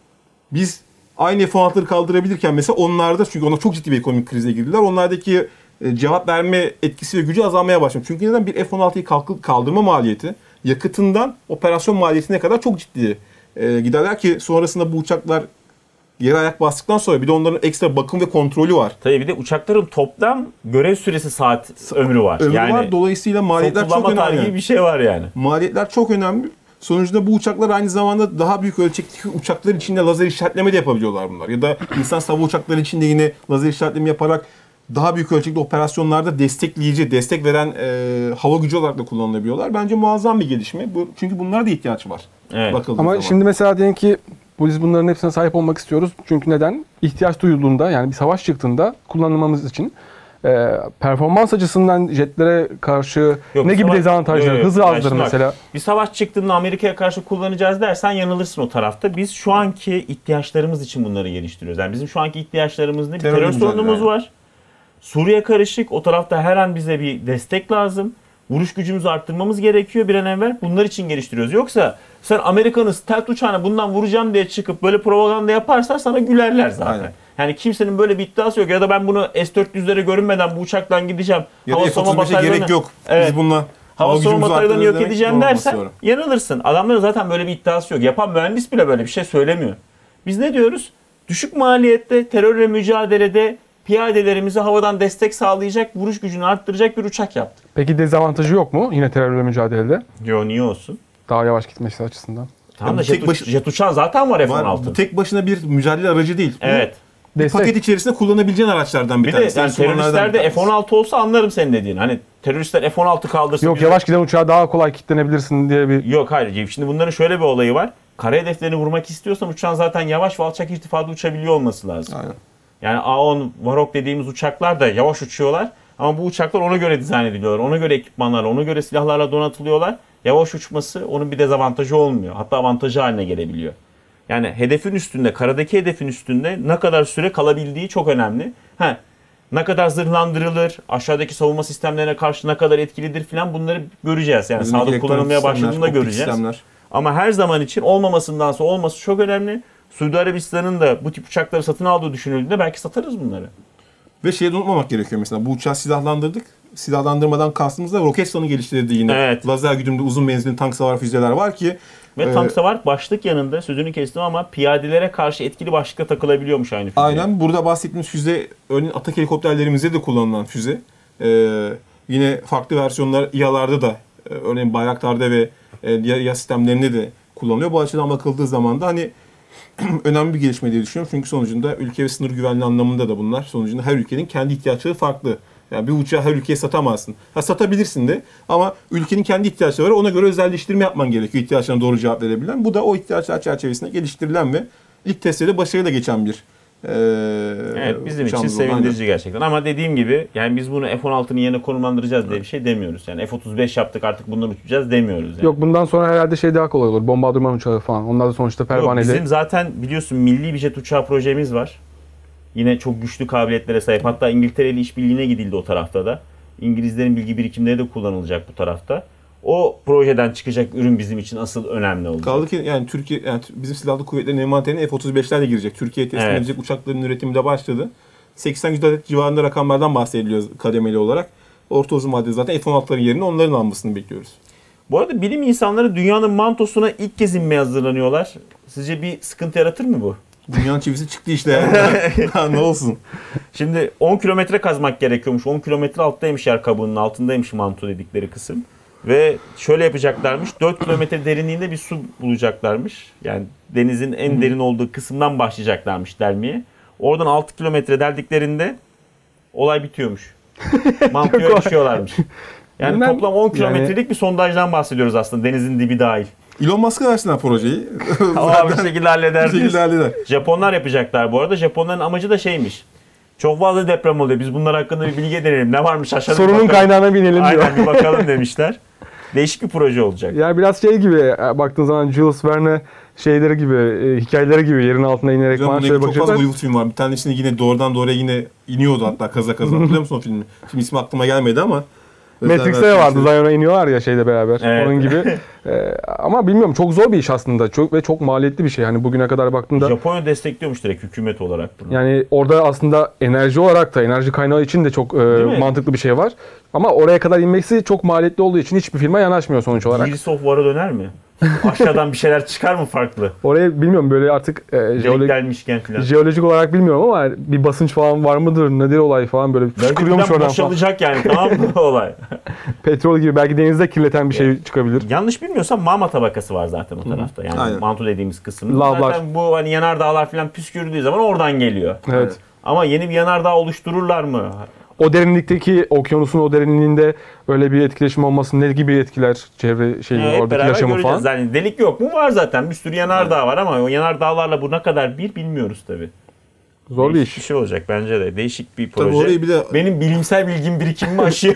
biz aynı F on altıları kaldırabilirken mesela onlarda çünkü onlar çok ciddi bir ekonomik krize girdiler. Onlardaki e, cevap verme etkisi ve gücü azalmaya başladı. Çünkü neden? Bir F on altıyı kaldırma maliyeti yakıtından operasyon maliyetine kadar çok ciddi e, giderler ki sonrasında bu uçaklar yere ayak bastıktan sonra bir de onların ekstra bakım ve kontrolü var. Tabii bir de uçakların toplam görev süresi saat ömrü var. Ömrü yani var. Dolayısıyla maliyetler çok önemli. Tarihi bir şey var yani. Maliyetler çok önemli. Sonucunda bu uçaklar aynı zamanda daha büyük ölçekteki uçaklar içinde lazer işaretleme de yapabiliyorlar bunlar. Ya da insan hava uçakları içinde yine lazer işaretleme yaparak daha büyük ölçekli operasyonlarda destekleyici, destek veren e, hava gücü olarak da kullanılabiliyorlar. Bence muazzam bir gelişme. Bu, çünkü bunlara da ihtiyaç var. Evet. Ama zaman. şimdi mesela diyelim ki biz bunların hepsine sahip olmak istiyoruz. Çünkü neden? İhtiyaç duyulduğunda yani bir savaş çıktığında kullanılmamız için e, performans açısından jetlere karşı Yok, ne gibi savaş- dezavantajları? Yok, yok. Hızı Yani azdır şimdi bak, mesela. Bir savaş çıktığında Amerika'ya karşı kullanacağız dersen yanılırsın o tarafta. Biz şu anki ihtiyaçlarımız için bunları geliştiriyoruz. Yani bizim şu anki ihtiyaçlarımız ne? Bir Terör terör mücadele sorunumuz yani. var. Suriye karışık. O tarafta her an bize bir destek lazım. Vuruş gücümüzü arttırmamız gerekiyor bir an evvel. Bunlar için geliştiriyoruz. Yoksa sen Amerika'nın stealth uçağına bundan vuracağım diye çıkıp böyle propaganda yaparsan sana gülerler zaten. Aynen. Yani kimsenin böyle bir iddiası yok. Ya da ben bunu S dört yüzlere görünmeden bu uçaktan gideceğim. Ya da hava F savunma otuz beşe gerek bataryalarını- yok. Evet. Biz bununla Hava savunma gücümüzü bataryalarını arttırırız yok demek edeceğim olmaması dersen sonra. yanılırsın. Adamların zaten böyle bir iddiası yok. Yapan mühendis bile böyle bir şey söylemiyor. Biz ne diyoruz? Düşük maliyette terörle mücadelede piyadelerimize havadan destek sağlayacak, vuruş gücünü arttıracak bir uçak yaptık. Peki dezavantajı yok mu yine terörle mücadelede? Yo niye olsun? Daha yavaş gitmesi açısından. Tamam da bu tek jet, baş- jet uçağı zaten var F on Var, altı. bu tek başına bir mücadele aracı değil. Bu Evet. bir Destek. paket içerisinde kullanabileceğin araçlardan bir, Bir de tanesi. yani Enstrümanlardan bir teröristlerde tanesi. F on altı olsa anlarım senin dediğini. Hani teröristler F on altı kaldırsın. Yok biz- yavaş giden uçağa daha kolay kilitlenebilirsin diye bir... Yok hayır. Şimdi bunların şöyle bir olayı var. Kara hedeflerini vurmak istiyorsan uçağın zaten yavaş ve alçak irtifada uçabiliyor olması lazım. Aynen. Yani A on Varok dediğimiz uçaklar da yavaş uçuyorlar. Ama bu uçaklar ona göre dizayn ediliyorlar. Ona göre ekipmanlarla, ona göre silahlarla donatılıyorlar. Yavaş uçması onun bir dezavantajı olmuyor. Hatta avantajı haline gelebiliyor. Yani hedefin üstünde, karadaki hedefin üstünde ne kadar süre kalabildiği çok önemli. Ha, ne kadar zırhlandırılır, aşağıdaki savunma sistemlerine karşı ne kadar etkilidir falan bunları göreceğiz. Yani Bizim sahada elektronik kullanılmaya sistemler, başladığında optik göreceğiz. sistemler. Ama her zaman için olmamasındansa olması çok önemli. Suudi Arabistan'ın da bu tip uçakları satın aldığı düşünüldüğünde belki satarız bunları. Ve şeyi de unutmamak gerekiyor mesela. Bu uçağı silahlandırdık. Silahlandırmadan kastımız da Roketsan'ın geliştirdiği yine. Evet. Lazer güdümlü uzun menzilli tank savar füzeler var ki Ve e, tank savar başlık yanında sözünü kestim ama piyadelere karşı etkili başlıkla takılabiliyormuş aynı füze. aynen burada bahsettiğimiz füze örneğin Atak helikopterlerimizde de kullanılan füze. Ee, yine farklı versiyonlar İHA'larda da e, örneğin Bayraktar'da ve e, diğer İHA sistemlerinde de kullanılıyor. Bu açıdan bakıldığı zaman da hani önemli bir gelişme diye düşünüyorum. Çünkü sonucunda ülke ve sınır güvenliği anlamında da bunlar. Sonucunda her ülkenin kendi ihtiyaçları farklı. Yani bir uçağı her ülkeye satamazsın. Ha satabilirsin de ama ülkenin kendi ihtiyaçları var. Ona göre özelleştirme yapman gerekiyor ihtiyaçlarına doğru cevap verebilen. Bu da o ihtiyaçlar çerçevesinde geliştirilen ve ilk testlerde başarıyla geçen bir e, Evet bizim için uçağımız oldu. sevindirici gerçekten. Ama dediğim gibi yani biz bunu F on altının yerine konumlandıracağız diye bir şey demiyoruz. Yani F otuz beş yaptık artık bundan uçacağız demiyoruz. Yani. Yok bundan sonra herhalde şey daha kolay olur. Bombardıman uçağı falan. Onlar da sonuçta Yok, pervaneli. bizim zaten biliyorsun milli bir jet uçağı projemiz var. Yine çok güçlü kabiliyetlere sahip. Hatta İngiltere ile işbirliğine gidildi o tarafta da. İngilizlerin bilgi birikimleri de kullanılacak bu tarafta. O projeden çıkacak ürün bizim için asıl önemli olacak. Kaldı ki yani Türkiye yani bizim silahlı kuvvetlerin envanterine F otuz beşler de girecek. Türkiye'ye teslim Evet. edilecek uçakların üretimi de başladı. seksen yüz adet civarında rakamlardan bahsediliyor kademeli olarak. Orta uzun vadede zaten F on altıların yerine onların almasını bekliyoruz. Bu arada bilim insanları dünyanın mantosuna ilk kez inmeye hazırlanıyorlar. Sizce bir sıkıntı yaratır mı bu? Dünyanın çivisi çıktı işte yani. Ya ne olsun. Şimdi on kilometre kazmak gerekiyormuş. on kilometre alttaymış yer kabuğunun altındaymış manto dedikleri kısım. Ve şöyle yapacaklarmış. dört kilometre derinliğinde bir su bulacaklarmış. Yani denizin en derin olduğu kısımdan başlayacaklarmış delmeye. Oradan altı kilometre deldiklerinde olay bitiyormuş. Mantoya düşüyorlarmış. Yani Bilmem, toplam on kilometrelik yani- bir sondajdan bahsediyoruz aslında denizin dibi dahil. Elon Musk'a versinler projeyi. Ama bir şekilde halleder. bir şekilde halleder. Japonlar yapacaklar bu arada. Japonların amacı da şeymiş. Çok fazla deprem oluyor. Biz bunlar hakkında bir bilgi edinelim. Ne varmış aşağıda bir Sorunun bakalım. kaynağına binelim diyor. Aynen bir bakalım demişler. Değişik bir proje olacak. Yani biraz şey gibi e, baktığın zaman Jules Verne şeyleri gibi, e, hikayeleri gibi yerin altına inerek Hocam falan bununla şöyle ilgili çok fazla bakacaklar. Hollywood film var. Bir tanesinde yine doğrudan doğruya yine iniyordu hatta kaza kaza. Hatırlıyor musun o filmi? Şimdi ismi aklıma gelmedi ama. Matrix'te de vardı. Zion'a iniyorlar ya şeyle beraber. Evet. Onun gibi. E, ama bilmiyorum çok zor bir iş aslında. Çok ve çok maliyetli bir şey. Hani bugüne kadar baktığında Japonya destekliyormuş direkt hükümet olarak bunu. yani orada aslında enerji olarak da enerji kaynağı için de çok e, mi? mantıklı bir şey var. Ama oraya kadar inmesi çok maliyetli olduğu için hiçbir firma yanaşmıyor sonuç olarak. Gears of War'a döner mi? Aşağıdan bir şeyler çıkar mı farklı? Oraya bilmiyorum böyle artık e, Jeolog... jeolojik, gelmişken falan. jeolojik olarak bilmiyorum ama bir basınç falan var mıdır? Nedir olay falan böyle Belki fışkırıyormuş buradan oradan falan. boşalacak yani tamam mı olay? Petrol gibi belki denizde kirleten bir şey çıkabilir. Yanlış bilmiyorsam mağma tabakası var zaten o tarafta. Yani Aynen. manto dediğimiz kısım. Lavlar. Zaten bu hani yanardağlar falan püskürdüğü zaman oradan geliyor. Evet. Ama yeni bir yanardağ oluştururlar mı? O derinlikteki okyanusun o derinliğinde öyle bir etkileşim olması ne gibi etkiler çevre şeyi Evet, hep oradaki beraber yaşamı göreceğiz. falan. Yani delik yok mu? Var zaten. Bir sürü yanardağ var ama o yanardağlarla bu ne kadar bir bilmiyoruz tabii. Zor bir Değişik iş. bir şey olacak bence de. Değişik bir Tabii proje. orayı bir de Benim bilimsel bilgim birikimimi aşıyor.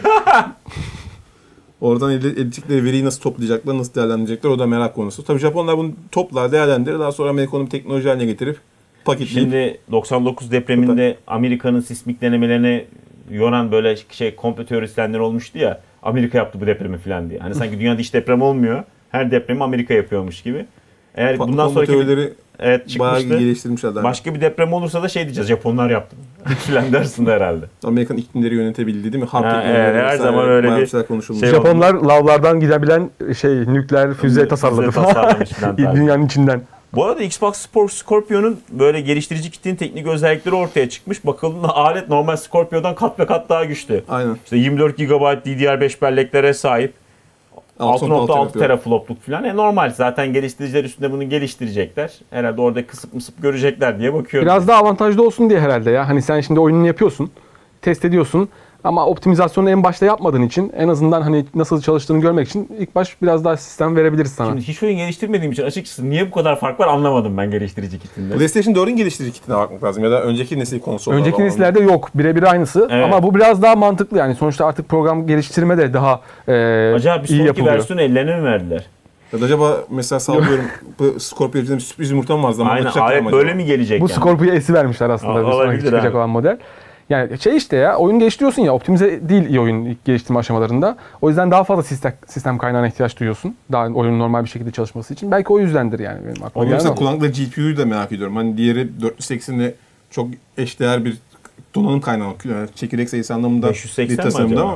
oradan elde ettikleri veriyi nasıl toplayacaklar, nasıl değerlendirecekler o da merak konusu. Tabii Japonlar bunu toplar, değerlendirir. Daha sonra Amerika onu bir teknoloji haline getirip paketleyip. Şimdi doksan dokuz depreminde Amerika'nın sismik denemelerine yoran böyle şey komplo teorisyenler olmuştu ya. Amerika yaptı bu depremi falan diye. Hani sanki dünyada hiç deprem olmuyor. Her depremi Amerika yapıyormuş gibi. Eğer bundan Komplo sonraki teorileri evet bayağı çıkmıştı. geliştirmişler. Başka bir deprem olursa da şey diyeceğiz. Japonlar yaptı. Filan dersin de herhalde. Amerikan iklimleri yönetebildi değil mi? Harp Ha, teknolojileri evet, her vesaire zaman öyle bayağı bir şeyler konuşulmuş. şey Japonlar lavlardan gidebilen şey nükleer füze tasarladı Füze falan. tasarlamış filan tabii. Dünyanın içinden. Bu arada Xbox Sport Scorpio'nun böyle geliştirici kitin teknik özellikleri ortaya çıkmış. Bakıldığında alet normal Scorpio'dan kat ve kat daha güçlü. Aynen. İşte yirmi dört gigabayt D D R beş belleklere sahip. altı nokta altı teraflopluk falan. E normal zaten geliştiriciler üstünde bunu geliştirecekler. Herhalde orada kısıp mısıp görecekler diye bakıyorum. Biraz daha avantajlı olsun diye herhalde ya. Hani sen şimdi oyununu yapıyorsun, test ediyorsun. Ama optimizasyonu en başta yapmadığın için en azından hani nasıl çalıştığını görmek için ilk baş biraz daha sistem verebiliriz sana. Şimdi hiç oyun geliştirmediğim için açıkçası niye bu kadar fark var anlamadım ben geliştirici kitinde. PlayStation dördün geliştirici kitine bakmak lazım ya da önceki nesil konsollarda. Önceki olan. nesillerde yok. Birebir aynısı. Evet. Ama bu biraz daha mantıklı yani. Sonuçta artık program geliştirme de daha e, Acaba bir iyi sonraki yapılıyor. versiyonu ellerine mi verdiler? Ya da acaba mesela sallıyorum bu Scorpio'da bir sürpriz yumurta var zamanında Aynen çıkacaklar mı alet acaba? böyle mi gelecek Bu yani? Scorpio'ya esi vermişler aslında. Aa, bir sonraki olabilir çıkacak abi. olan model. Yani şey işte ya oyun geliştiriyorsun ya optimize değil iyi oyun ilk geliştirme aşamalarında. O yüzden daha fazla sistem, sistem kaynağına ihtiyaç duyuyorsun. Daha oyunun normal bir şekilde çalışması için. Belki o yüzdendir yani benim aklıma Ama gelen mesela o. kullandıkları G P U'yu da merak ediyorum. Hani diğeri dört yüz seksenle çok eşdeğer bir donanım kaynağı. Yani çekirdek sayısı anlamında beş yüz seksen bir mi tasarımda acaba? ama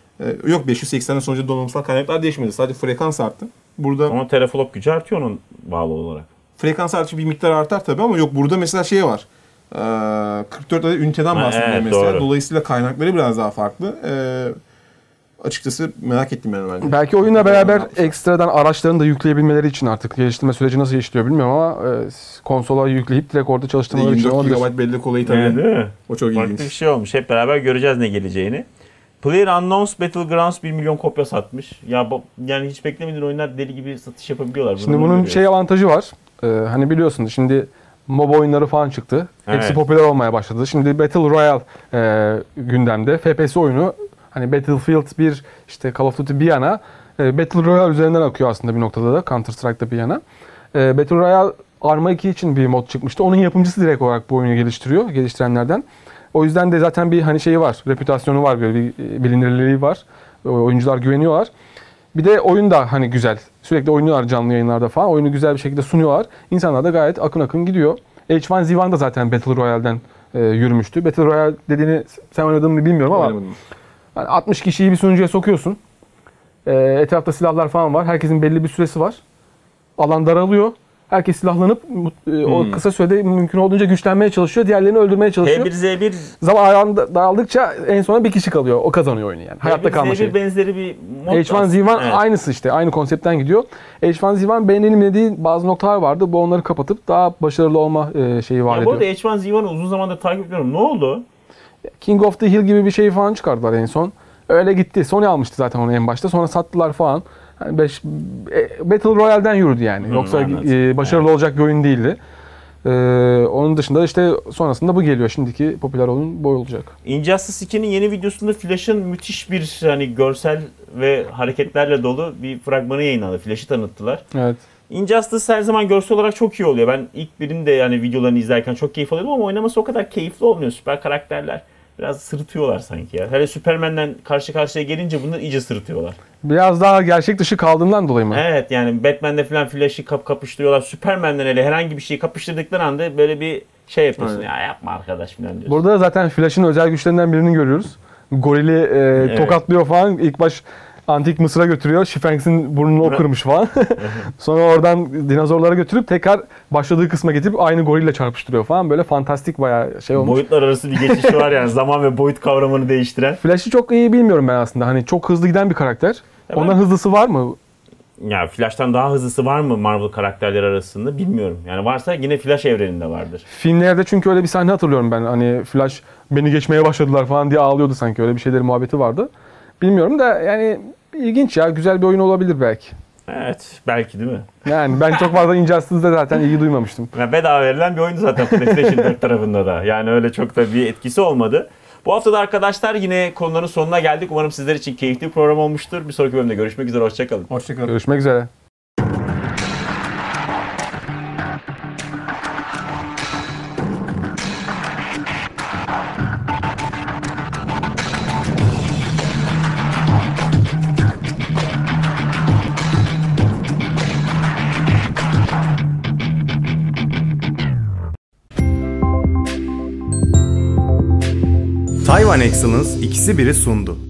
e, yok beş yüz seksenden sonucu donanımsal kaynaklar değişmedi. Sadece frekans arttı. Burada Ama teraflop gücü artıyor onun bağlı olarak. frekans artışı bir miktar artar tabii ama yok burada mesela şey var. Ee, kırk dört adet üniteden Ha, bahsediyor evet, mesela. doğru. Dolayısıyla kaynakları biraz daha farklı. Ee, açıkçası merak ettim yani bence. Belki oyunla beraber Yapmışlar. ekstradan araçlarını da yükleyebilmeleri için artık geliştirme süreci nasıl işliyor bilmiyorum ama e, konsola yükleyip direkt orada çalıştırmaları için yirmi dört olabilir. gigabayt bellek olayı tabii. Evet, değil mi? O çok Farklı ilginç. bir şey olmuş. Hep beraber göreceğiz ne geleceğini. PlayerUnknown's Battlegrounds bir milyon kopya satmış. Ya bu- yani hiç beklemediğin oyunlar deli gibi satış yapabiliyorlar. Şimdi Bunu bunun görüyoruz. şey avantajı var. Ee, hani biliyorsun şimdi MOBA oyunları falan çıktı. Hepsi Evet. popüler olmaya başladı. Şimdi Battle Royale e, gündemde. F P S oyunu hani Battlefield bir işte Call of Duty bir yana e, Battle Royale üzerinden akıyor aslında bir noktada da Counter Strike'da bir yana. E, Battle Royale Arma iki için bir mod çıkmıştı. Onun yapımcısı direkt olarak bu oyunu geliştiriyor. Geliştirenlerden. O yüzden de zaten bir hani şeyi var. Reputasyonu var. Böyle bir e, bilinirliği var. O, oyuncular güveniyorlar. Bir de oyun da hani güzel. Sürekli oynuyorlar canlı yayınlarda falan. Oyunu güzel bir şekilde sunuyorlar. İnsanlar da gayet akın akın gidiyor. H bir Z bir da zaten Battle Royale'den e, yürümüştü. Battle Royale dediğini sen oynadın mı bilmiyorum ama Oynamadım. hani altmış kişiyi bir sunucuya sokuyorsun. E, etrafta silahlar falan var. Herkesin belli bir süresi var. Alan daralıyor. Herkes silahlanıp e, o Hmm. kısa sürede mümkün olduğunca güçlenmeye çalışıyor. Diğerlerini öldürmeye çalışıyor. H bir Z bir Zaman ayağında daraldıkça en sona bir kişi kalıyor. O kazanıyor oyunu yani. Hayatta kalma H bir Z bir şeyi. benzeri bir mod. H bir Z bir aslında. Evet. aynısı işte. Aynı konseptten gidiyor. H bir Z bir beğenilmediği bazı noktalar vardı. Bu onları kapatıp daha başarılı olma e, şeyi vaat Ya bu ediyor. arada H bir Z bir'i uzun zamandır takip ediyorum. Ne oldu? King of the Hill gibi bir şey falan çıkardılar en son. Öyle gitti. Sony almıştı zaten onu en başta. Sonra sattılar falan. Yani beş, e, Battle Royale'den yürüdü yani. Hı, Yoksa anladım. e, başarılı olacak bir oyun değildi. E, onun dışında işte sonrasında bu geliyor. Şimdiki popüler oyun bu olacak. Injustice iki'nin yeni videosunda Flash'ın müthiş bir hani görsel ve hareketlerle dolu bir fragmanı yayınlandı. Flash'ı tanıttılar. Evet. Injustice her zaman görsel olarak çok iyi oluyor. Ben ilk birinin de yani videolarını izlerken çok keyif alıyordum ama oynaması o kadar keyifli olmuyor. Süper karakterler biraz sırıtıyorlar sanki ya. Hele Superman'den karşı karşıya gelince bunları iyice sırıtıyorlar. Biraz daha gerçek dışı kaldığından dolayı mı? Evet yani Batman'de falan Flash'ı kap kapıştırıyorlar. Superman'den hele herhangi bir şeyi kapıştırdıkları anda böyle bir şey yapıyorsun. Aynen. Ya yapma arkadaş falan diyorsun. Burada da zaten Flash'ın özel güçlerinden birini görüyoruz. Gorili e, tokatlıyor falan. İlk baş antik Mısır'a götürüyor. Sphinx'in burnunu o kırmış falan. Sonra oradan dinozorlara götürüp tekrar başladığı kısma getirip aynı gorille çarpıştırıyor falan. Böyle fantastik bayağı şey olmuş. Boyutlar arası bir geçişi var yani zaman ve boyut kavramını değiştiren. Flash'ı çok iyi bilmiyorum ben aslında. Hani çok hızlı giden bir karakter. Ya ben- Ondan hızlısı var mı? Ya Flash'tan daha hızlısı var mı Marvel karakterleri arasında bilmiyorum. Yani varsa yine Flash evreninde vardır. Filmlerde çünkü öyle bir sahne hatırlıyorum ben. Hani Flash beni geçmeye başladılar falan diye ağlıyordu sanki. Öyle bir şeylerin muhabbeti vardı. Bilmiyorum da yani ilginç ya. Güzel bir oyun olabilir belki. Evet, belki değil mi? Yani ben çok fazla Injustice'da zaten ilgi duymamıştım. Yani bedava verilen bir oyundu zaten PlayStation dört tarafında da. Yani öyle çok da bir etkisi olmadı. Bu hafta da arkadaşlar yine konuların sonuna geldik. Umarım sizler için keyifli bir program olmuştur. Bir sonraki bölümde görüşmek üzere. Hoşçakalın. Hoşçakalın. Görüşmek üzere. Taiwan Excellence ikisi biri sundu.